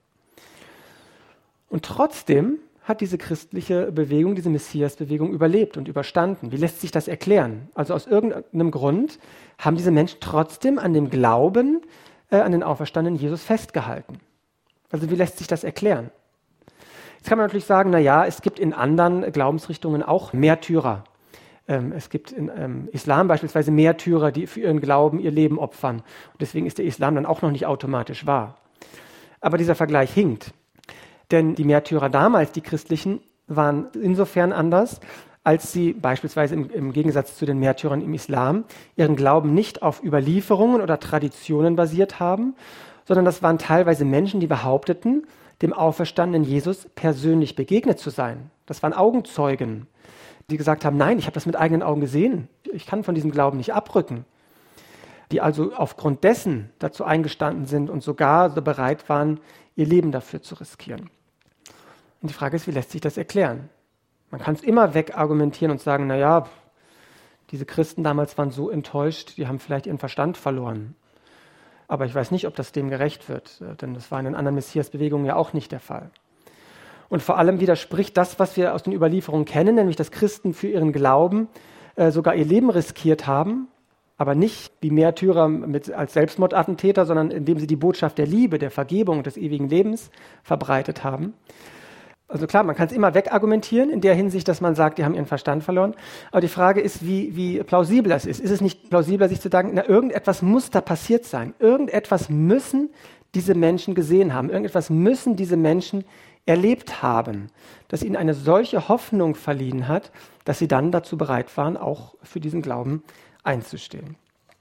Und trotzdem hat diese christliche Bewegung, diese Messias-Bewegung überlebt und überstanden. Wie lässt sich das erklären? Also aus irgendeinem Grund haben diese Menschen trotzdem an dem Glauben an den auferstandenen Jesus festgehalten. Also wie lässt sich das erklären? Jetzt kann man natürlich sagen, naja, es gibt in anderen Glaubensrichtungen auch Märtyrer. Es gibt im Islam beispielsweise Märtyrer, die für ihren Glauben ihr Leben opfern. Und deswegen ist der Islam dann auch noch nicht automatisch wahr. Aber dieser Vergleich hinkt. Denn die Märtyrer damals, die christlichen, waren insofern anders, als sie beispielsweise im Gegensatz zu den Märtyrern im Islam ihren Glauben nicht auf Überlieferungen oder Traditionen basiert haben, sondern das waren teilweise Menschen, die behaupteten, dem auferstandenen Jesus persönlich begegnet zu sein. Das waren Augenzeugen, die gesagt haben, nein, ich habe das mit eigenen Augen gesehen, ich kann von diesem Glauben nicht abrücken. Die also aufgrund dessen dazu eingestanden sind und sogar so bereit waren, ihr Leben dafür zu riskieren. Und die Frage ist, wie lässt sich das erklären? Man kann es immer wegargumentieren und sagen, naja, diese Christen damals waren so enttäuscht, die haben vielleicht ihren Verstand verloren. Aber ich weiß nicht, ob das dem gerecht wird, denn das war in den anderen Messias-Bewegungen ja auch nicht der Fall. Und vor allem widerspricht das, was wir aus den Überlieferungen kennen, nämlich dass Christen für ihren Glauben sogar ihr Leben riskiert haben, aber nicht wie Märtyrer als Selbstmordattentäter, sondern indem sie die Botschaft der Liebe, der Vergebung und des ewigen Lebens verbreitet haben. Also klar, man kann es immer wegargumentieren in der Hinsicht, dass man sagt, die haben ihren Verstand verloren. Aber die Frage ist, wie plausibel das ist. Ist es nicht plausibler, sich zu sagen, na, irgendetwas muss da passiert sein. Irgendetwas müssen diese Menschen gesehen haben. Irgendetwas müssen diese Menschen erlebt haben, das ihnen eine solche Hoffnung verliehen hat, dass sie dann dazu bereit waren, auch für diesen Glauben einzustehen.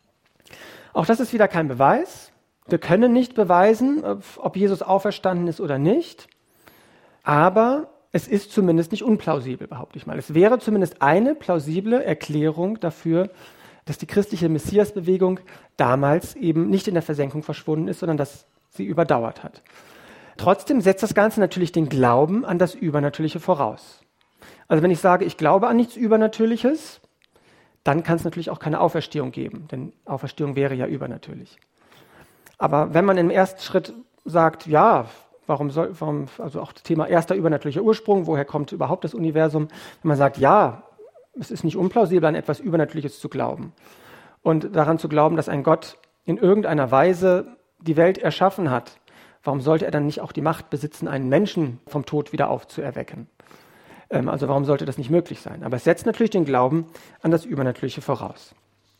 Auch das ist wieder kein Beweis. Wir können nicht beweisen, ob Jesus auferstanden ist oder nicht. Aber es ist zumindest nicht unplausibel, behaupte ich mal. Es wäre zumindest eine plausible Erklärung dafür, dass die christliche Messiasbewegung damals eben nicht in der Versenkung verschwunden ist, sondern dass sie überdauert hat. Trotzdem setzt das Ganze natürlich den Glauben an das Übernatürliche voraus. Also wenn ich sage, ich glaube an nichts Übernatürliches, dann kann es natürlich auch keine Auferstehung geben, denn Auferstehung wäre ja übernatürlich. Aber wenn man im ersten Schritt sagt, ja, also auch das Thema erster übernatürlicher Ursprung, woher kommt überhaupt das Universum? Wenn man sagt, ja, es ist nicht unplausibel, an etwas Übernatürliches zu glauben und daran zu glauben, dass ein Gott in irgendeiner Weise die Welt erschaffen hat warum sollte er dann nicht auch die Macht besitzen, einen Menschen vom Tod wieder aufzuerwecken? Also warum sollte das nicht möglich sein? Aber es setzt natürlich den Glauben an das Übernatürliche voraus.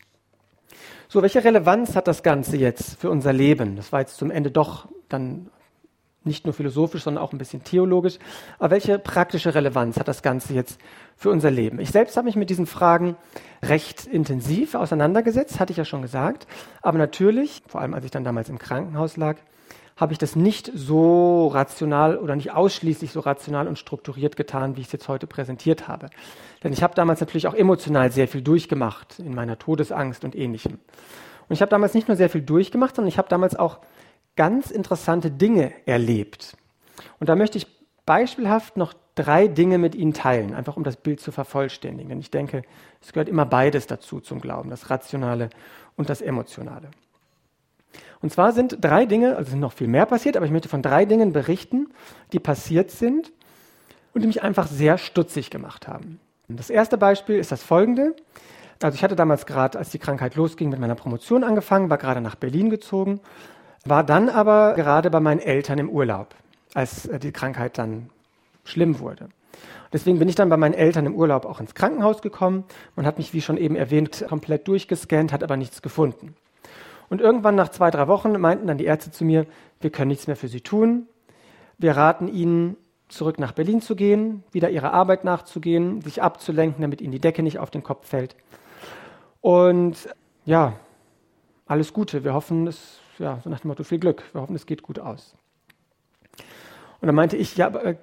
So, welche Relevanz hat das Ganze jetzt für unser Leben? Das war jetzt zum Ende doch dann nicht nur philosophisch, sondern auch ein bisschen theologisch. Aber welche praktische Relevanz hat das Ganze jetzt für unser Leben? Ich selbst habe mich mit diesen Fragen recht intensiv auseinandergesetzt, hatte ich ja schon gesagt. Aber natürlich, vor allem als ich dann damals im Krankenhaus lag, habe ich das nicht so rational oder nicht ausschließlich so rational und strukturiert getan, wie ich es jetzt heute präsentiert habe. Denn ich habe damals natürlich auch emotional sehr viel durchgemacht in meiner Todesangst und Ähnlichem. Und ich habe damals nicht nur sehr viel durchgemacht, sondern ich habe damals auch ganz interessante Dinge erlebt. Und da möchte ich beispielhaft noch 3 Dinge mit Ihnen teilen, einfach um das Bild zu vervollständigen. Denn ich denke, es gehört immer beides dazu zum Glauben, das Rationale und das Emotionale. Und zwar sind 3 Dinge, also sind noch viel mehr passiert, aber ich möchte von 3 Dingen berichten, die passiert sind und die mich einfach sehr stutzig gemacht haben. Und das erste Beispiel ist das folgende. Also ich hatte damals gerade, als die Krankheit losging, mit meiner Promotion angefangen, war gerade nach Berlin gezogen, war dann aber gerade bei meinen Eltern im Urlaub, als die Krankheit dann schlimm wurde. Deswegen bin ich dann bei meinen Eltern im Urlaub auch ins Krankenhaus gekommen. Man hat mich, wie schon eben erwähnt, komplett durchgescannt, hat aber nichts gefunden. Und irgendwann nach 2, 3 Wochen meinten dann die Ärzte zu mir, wir können nichts mehr für Sie tun. Wir raten Ihnen, zurück nach Berlin zu gehen, wieder Ihrer Arbeit nachzugehen, sich abzulenken, damit Ihnen die Decke nicht auf den Kopf fällt. Und ja, alles Gute. Wir hoffen, so nach dem Motto, viel Glück. Wir hoffen, es geht gut aus. Und dann meinte ich, ja, aber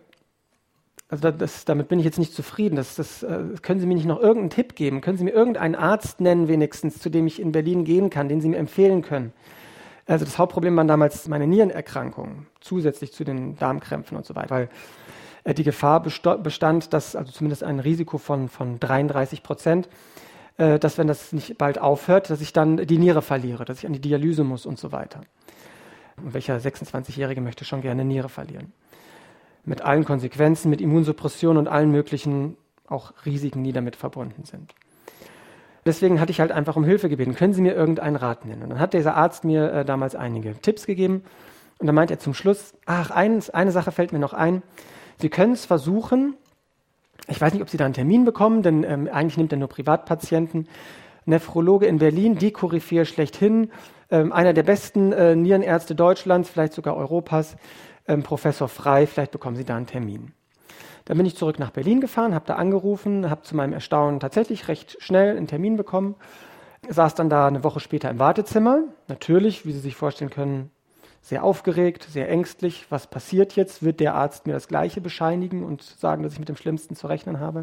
damit bin ich jetzt nicht zufrieden. Können Sie mir nicht noch irgendeinen Tipp geben? Können Sie mir irgendeinen Arzt nennen wenigstens, zu dem ich in Berlin gehen kann, den Sie mir empfehlen können? Also das Hauptproblem waren damals meine Nierenerkrankungen, zusätzlich zu den Darmkrämpfen und so weiter, weil die Gefahr bestand, dass, also zumindest ein Risiko von 33%, dass wenn das nicht bald aufhört, dass ich dann die Niere verliere, dass ich an die Dialyse muss und so weiter. Und welcher 26-Jährige möchte schon gerne eine Niere verlieren? Mit allen Konsequenzen, mit Immunsuppression und allen möglichen auch Risiken, die damit verbunden sind. Deswegen hatte ich halt einfach um Hilfe gebeten. Können Sie mir irgendeinen Rat nennen? Und dann hat dieser Arzt mir damals einige Tipps gegeben. Und dann meint er zum Schluss, eine Sache fällt mir noch ein. Sie können es versuchen, ich weiß nicht, ob Sie da einen Termin bekommen, denn eigentlich nimmt er nur Privatpatienten. Nephrologe in Berlin, die Koryphäe schlechthin, einer der besten Nierenärzte Deutschlands, vielleicht sogar Europas, Professor Frey, vielleicht bekommen Sie da einen Termin. Dann bin ich zurück nach Berlin gefahren, habe da angerufen, habe zu meinem Erstaunen tatsächlich recht schnell einen Termin bekommen, saß dann da eine Woche später im Wartezimmer, natürlich, wie Sie sich vorstellen können, sehr aufgeregt, sehr ängstlich. Was passiert jetzt? Wird der Arzt mir das Gleiche bescheinigen und sagen, dass ich mit dem Schlimmsten zu rechnen habe?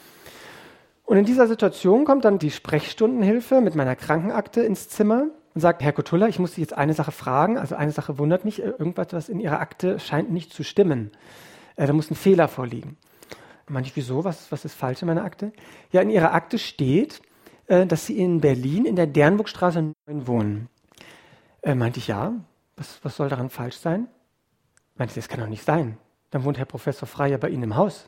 Und in dieser Situation kommt dann die Sprechstundenhilfe mit meiner Krankenakte ins Zimmer und sagt, Herr Kotulla, ich muss Sie jetzt eine Sache fragen. Also eine Sache wundert mich, irgendwas, was in Ihrer Akte scheint nicht zu stimmen. Da muss ein Fehler vorliegen. Meinte ich, wieso? Was ist falsch in meiner Akte? Ja, in Ihrer Akte steht, dass Sie in Berlin in der Dernburgstraße 9 wohnen. Meinte ich, ja. Was soll daran falsch sein? Meinte ich, das kann doch nicht sein. Dann wohnt Herr Professor Frey ja bei Ihnen im Haus.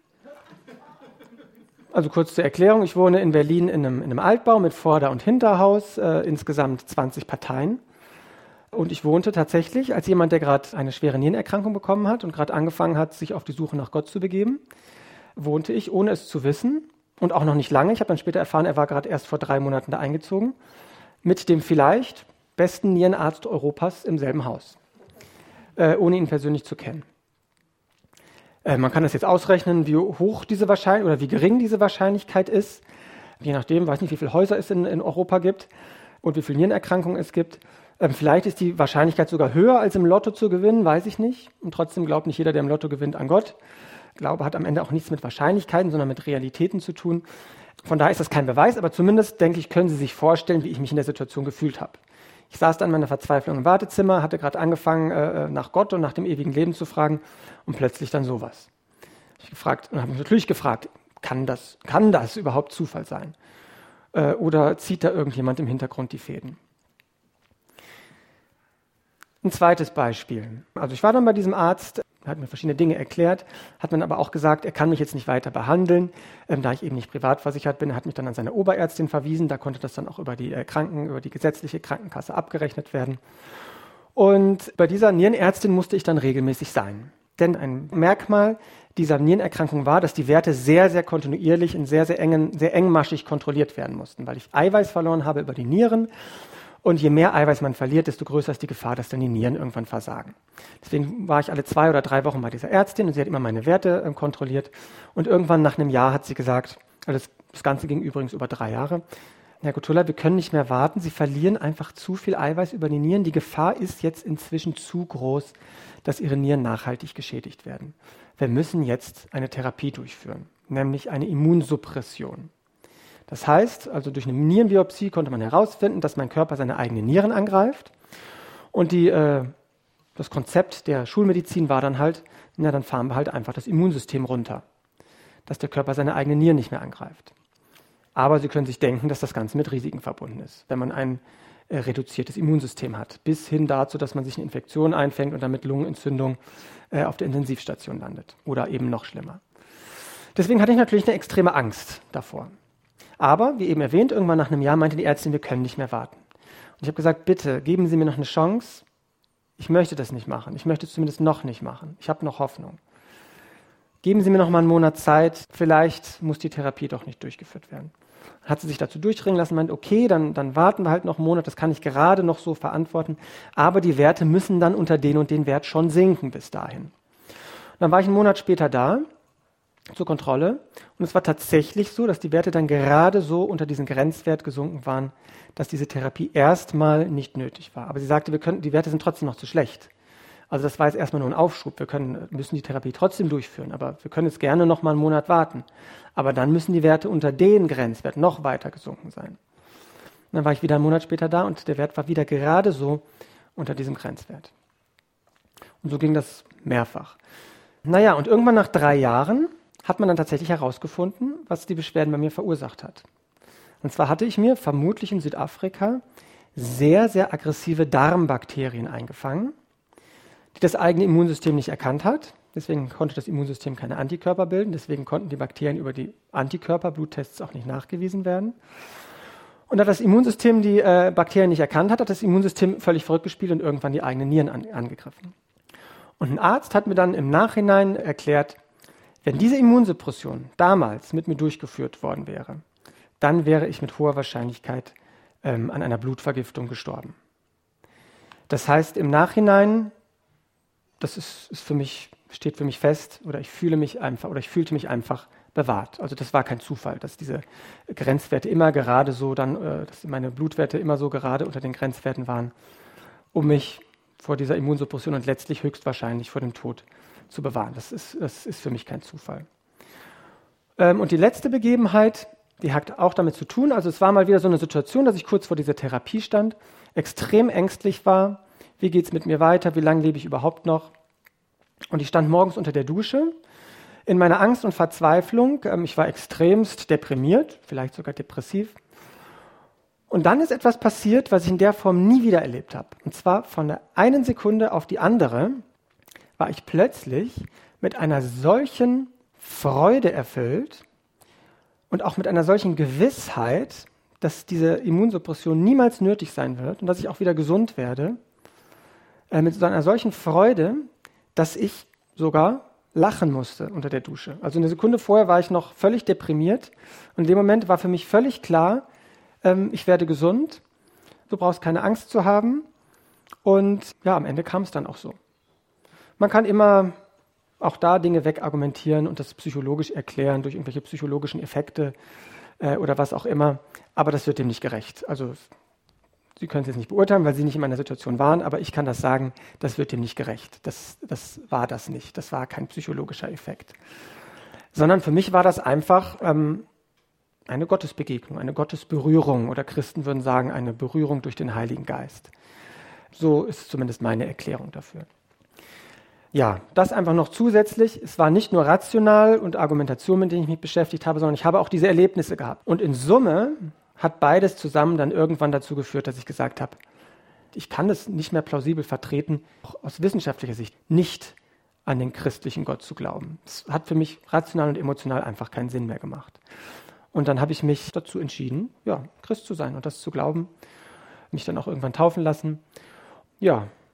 Also kurz zur Erklärung, ich wohne in Berlin in einem Altbau mit Vorder- und Hinterhaus, insgesamt 20 Parteien. Und ich wohnte tatsächlich als jemand, der gerade eine schwere Nierenerkrankung bekommen hat und gerade angefangen hat, sich auf die Suche nach Gott zu begeben, wohnte ich, ohne es zu wissen und auch noch nicht lange. Ich habe dann später erfahren, er war gerade erst vor 3 Monaten da eingezogen, mit dem vielleicht besten Nierenarzt Europas im selben Haus, ohne ihn persönlich zu kennen. Man kann das jetzt ausrechnen, wie hoch diese Wahrscheinlichkeit oder wie gering diese Wahrscheinlichkeit ist, je nachdem, weiß nicht, wie viele Häuser es in Europa gibt und wie viele Nierenerkrankungen es gibt. Vielleicht ist die Wahrscheinlichkeit sogar höher, als im Lotto zu gewinnen, weiß ich nicht. Und trotzdem glaubt nicht jeder, der im Lotto gewinnt, an Gott. Glaube hat am Ende auch nichts mit Wahrscheinlichkeiten, sondern mit Realitäten zu tun. Von daher ist das kein Beweis, aber zumindest, denke ich, können Sie sich vorstellen, wie ich mich in der Situation gefühlt habe. Ich saß dann in meiner Verzweiflung im Wartezimmer, hatte gerade angefangen, nach Gott und nach dem ewigen Leben zu fragen und plötzlich dann sowas. Ich habe mich natürlich gefragt, kann das überhaupt Zufall sein? Oder zieht da irgendjemand im Hintergrund die Fäden? Ein zweites Beispiel. Also ich war dann bei diesem Arzt, hat mir verschiedene Dinge erklärt, hat mir aber auch gesagt, er kann mich jetzt nicht weiter behandeln, da ich eben nicht privat versichert bin. Er hat mich dann an seine Oberärztin verwiesen, da konnte das dann auch über die gesetzliche Krankenkasse abgerechnet werden. Und bei dieser Nierenärztin musste ich dann regelmäßig sein. Denn ein Merkmal dieser Nierenerkrankung war, dass die Werte sehr, sehr kontinuierlich in sehr engmaschig kontrolliert werden mussten, weil ich Eiweiß verloren habe über die Nieren. Und je mehr Eiweiß man verliert, desto größer ist die Gefahr, dass dann die Nieren irgendwann versagen. Deswegen war ich alle 2 oder 3 Wochen bei dieser Ärztin und sie hat immer meine Werte kontrolliert. Und irgendwann nach einem Jahr hat sie gesagt, also das Ganze ging übrigens über 3 Jahre, Herr Kotulla, wir können nicht mehr warten, Sie verlieren einfach zu viel Eiweiß über die Nieren. Die Gefahr ist jetzt inzwischen zu groß, dass Ihre Nieren nachhaltig geschädigt werden. Wir müssen jetzt eine Therapie durchführen, nämlich eine Immunsuppression. Das heißt, also durch eine Nierenbiopsie konnte man herausfinden, dass mein Körper seine eigenen Nieren angreift. Und das Konzept der Schulmedizin war dann halt, na dann fahren wir halt einfach das Immunsystem runter, dass der Körper seine eigenen Nieren nicht mehr angreift. Aber Sie können sich denken, dass das Ganze mit Risiken verbunden ist, wenn man ein reduziertes Immunsystem hat, bis hin dazu, dass man sich eine Infektion einfängt und damit Lungenentzündung auf der Intensivstation landet oder eben noch schlimmer. Deswegen hatte ich natürlich eine extreme Angst davor. Aber, wie eben erwähnt, irgendwann nach einem Jahr meinte die Ärztin, wir können nicht mehr warten. Und ich habe gesagt, bitte, geben Sie mir noch eine Chance. Ich möchte das nicht machen. Ich möchte es zumindest noch nicht machen. Ich habe noch Hoffnung. Geben Sie mir noch mal einen Monat Zeit. Vielleicht muss die Therapie doch nicht durchgeführt werden. Hat sie sich dazu durchringen lassen, meint, okay, dann warten wir halt noch einen Monat. Das kann ich gerade noch so verantworten. Aber die Werte müssen dann unter den und den Wert schon sinken bis dahin. Und dann war ich einen Monat später da zur Kontrolle und es war tatsächlich so, dass die Werte dann gerade so unter diesen Grenzwert gesunken waren, dass diese Therapie erstmal nicht nötig war. Aber sie sagte, die Werte sind trotzdem noch zu schlecht. Also das war jetzt erstmal nur ein Aufschub. Wir müssen die Therapie trotzdem durchführen, aber wir können jetzt gerne noch mal einen Monat warten. Aber dann müssen die Werte unter den Grenzwert noch weiter gesunken sein. Und dann war ich wieder einen Monat später da und der Wert war wieder gerade so unter diesem Grenzwert. Und so ging das mehrfach. Naja, und irgendwann nach 3 Jahren hat man dann tatsächlich herausgefunden, was die Beschwerden bei mir verursacht hat. Und zwar hatte ich mir vermutlich in Südafrika sehr, sehr aggressive Darmbakterien eingefangen, die das eigene Immunsystem nicht erkannt hat. Deswegen konnte das Immunsystem keine Antikörper bilden. Deswegen konnten die Bakterien über die Antikörper-Bluttests auch nicht nachgewiesen werden. Und da das Immunsystem die Bakterien nicht erkannt hat, hat das Immunsystem völlig verrückt gespielt und irgendwann die eigenen Nieren angegriffen. Und ein Arzt hat mir dann im Nachhinein erklärt, wenn diese Immunsuppression damals mit mir durchgeführt worden wäre, dann wäre ich mit hoher Wahrscheinlichkeit an einer Blutvergiftung gestorben. Das heißt, im Nachhinein, das steht für mich fest, oder ich fühlte mich einfach bewahrt. Also das war kein Zufall, dass diese Grenzwerte immer gerade so dass meine Blutwerte immer so gerade unter den Grenzwerten waren, um mich vor dieser Immunsuppression und letztlich höchstwahrscheinlich vor dem Tod zu bewahren. Das ist für mich kein Zufall. Und die letzte Begebenheit, die hat auch damit zu tun, also es war mal wieder so eine Situation, dass ich kurz vor dieser Therapie stand, extrem ängstlich war, wie geht es mit mir weiter, wie lange lebe ich überhaupt noch? Und ich stand morgens unter der Dusche, in meiner Angst und Verzweiflung, ich war extremst deprimiert, vielleicht sogar depressiv. Und dann ist etwas passiert, was ich in der Form nie wieder erlebt habe. Und zwar von der einen Sekunde auf die andere war ich plötzlich mit einer solchen Freude erfüllt und auch mit einer solchen Gewissheit, dass diese Immunsuppression niemals nötig sein wird und dass ich auch wieder gesund werde, mit so einer solchen Freude, dass ich sogar lachen musste unter der Dusche. Also eine Sekunde vorher war ich noch völlig deprimiert und in dem Moment war für mich völlig klar, ich werde gesund, du brauchst keine Angst zu haben und ja, am Ende kam es dann auch so. Man kann immer auch da Dinge wegargumentieren und das psychologisch erklären durch irgendwelche psychologischen Effekte oder was auch immer, aber das wird dem nicht gerecht. Also Sie können es jetzt nicht beurteilen, weil Sie nicht in meiner Situation waren, aber ich kann das sagen, das wird dem nicht gerecht. Das war das nicht. Das war kein psychologischer Effekt. Sondern für mich war das einfach eine Gottesbegegnung, eine Gottesberührung oder Christen würden sagen, eine Berührung durch den Heiligen Geist. So ist zumindest meine Erklärung dafür. Ja, das einfach noch zusätzlich. Es war nicht nur rational und Argumentation, mit denen ich mich beschäftigt habe, sondern ich habe auch diese Erlebnisse gehabt. Und in Summe hat beides zusammen dann irgendwann dazu geführt, dass ich gesagt habe, ich kann es nicht mehr plausibel vertreten, auch aus wissenschaftlicher Sicht nicht an den christlichen Gott zu glauben. Es hat für mich rational und emotional einfach keinen Sinn mehr gemacht. Und dann habe ich mich dazu entschieden, ja, Christ zu sein und das zu glauben, mich dann auch irgendwann taufen lassen. Ja,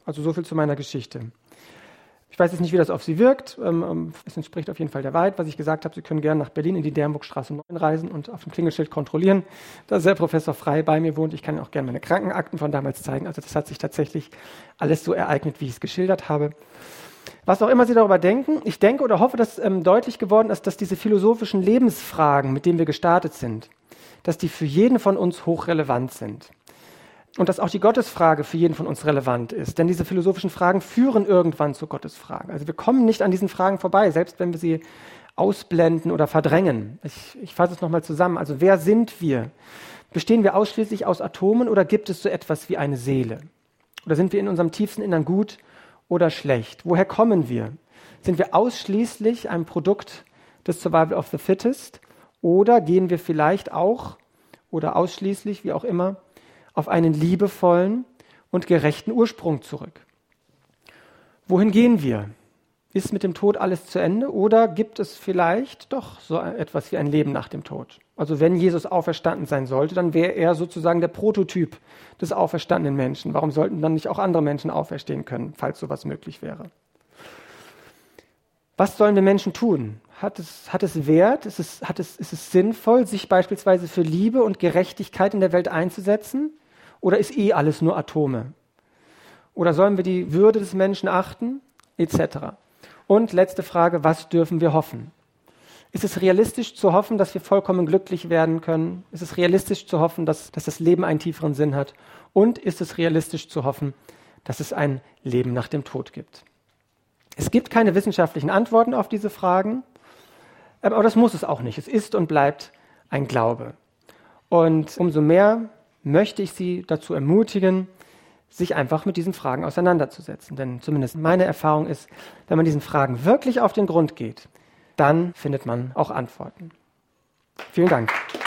Also so viel zu meiner Geschichte. Ich weiß jetzt nicht, wie das auf Sie wirkt. Es entspricht auf jeden Fall der Wahrheit, was ich gesagt habe. Sie können gerne nach Berlin in die Dernburgstraße 9 reisen und auf dem Klingelschild kontrollieren, dass der Professor Frey bei mir wohnt. Ich kann Ihnen auch gerne meine Krankenakten von damals zeigen. Also das hat sich tatsächlich alles so ereignet, wie ich es geschildert habe. Was auch immer Sie darüber denken, ich denke oder hoffe, dass deutlich geworden ist, dass diese philosophischen Lebensfragen, mit denen wir gestartet sind, dass die für jeden von uns hochrelevant sind. Und dass auch die Gottesfrage für jeden von uns relevant ist. Denn diese philosophischen Fragen führen irgendwann zur Gottesfrage. Also wir kommen nicht an diesen Fragen vorbei, selbst wenn wir sie ausblenden oder verdrängen. Ich fasse es nochmal zusammen. Also wer sind wir? Bestehen wir ausschließlich aus Atomen oder gibt es so etwas wie eine Seele? Oder sind wir in unserem tiefsten Innern gut oder schlecht? Woher kommen wir? Sind wir ausschließlich ein Produkt des Survival of the Fittest? Oder gehen wir vielleicht auch oder ausschließlich, wie auch immer, auf einen liebevollen und gerechten Ursprung zurück? Wohin gehen wir? Ist mit dem Tod alles zu Ende oder gibt es vielleicht doch so etwas wie ein Leben nach dem Tod? Also wenn Jesus auferstanden sein sollte, dann wäre er sozusagen der Prototyp des auferstandenen Menschen. Warum sollten dann nicht auch andere Menschen auferstehen können, falls sowas möglich wäre? Was sollen wir Menschen tun? Hat es Wert? Ist es sinnvoll, sich beispielsweise für Liebe und Gerechtigkeit in der Welt einzusetzen? Oder ist alles nur Atome? Oder sollen wir die Würde des Menschen achten? Etc. Und letzte Frage, was dürfen wir hoffen? Ist es realistisch zu hoffen, dass wir vollkommen glücklich werden können? Ist es realistisch zu hoffen, dass das Leben einen tieferen Sinn hat? Und ist es realistisch zu hoffen, dass es ein Leben nach dem Tod gibt? Es gibt keine wissenschaftlichen Antworten auf diese Fragen, aber das muss es auch nicht. Es ist und bleibt ein Glaube. Und umso mehr möchte ich Sie dazu ermutigen, sich einfach mit diesen Fragen auseinanderzusetzen. Denn zumindest meine Erfahrung ist, wenn man diesen Fragen wirklich auf den Grund geht, dann findet man auch Antworten. Vielen Dank.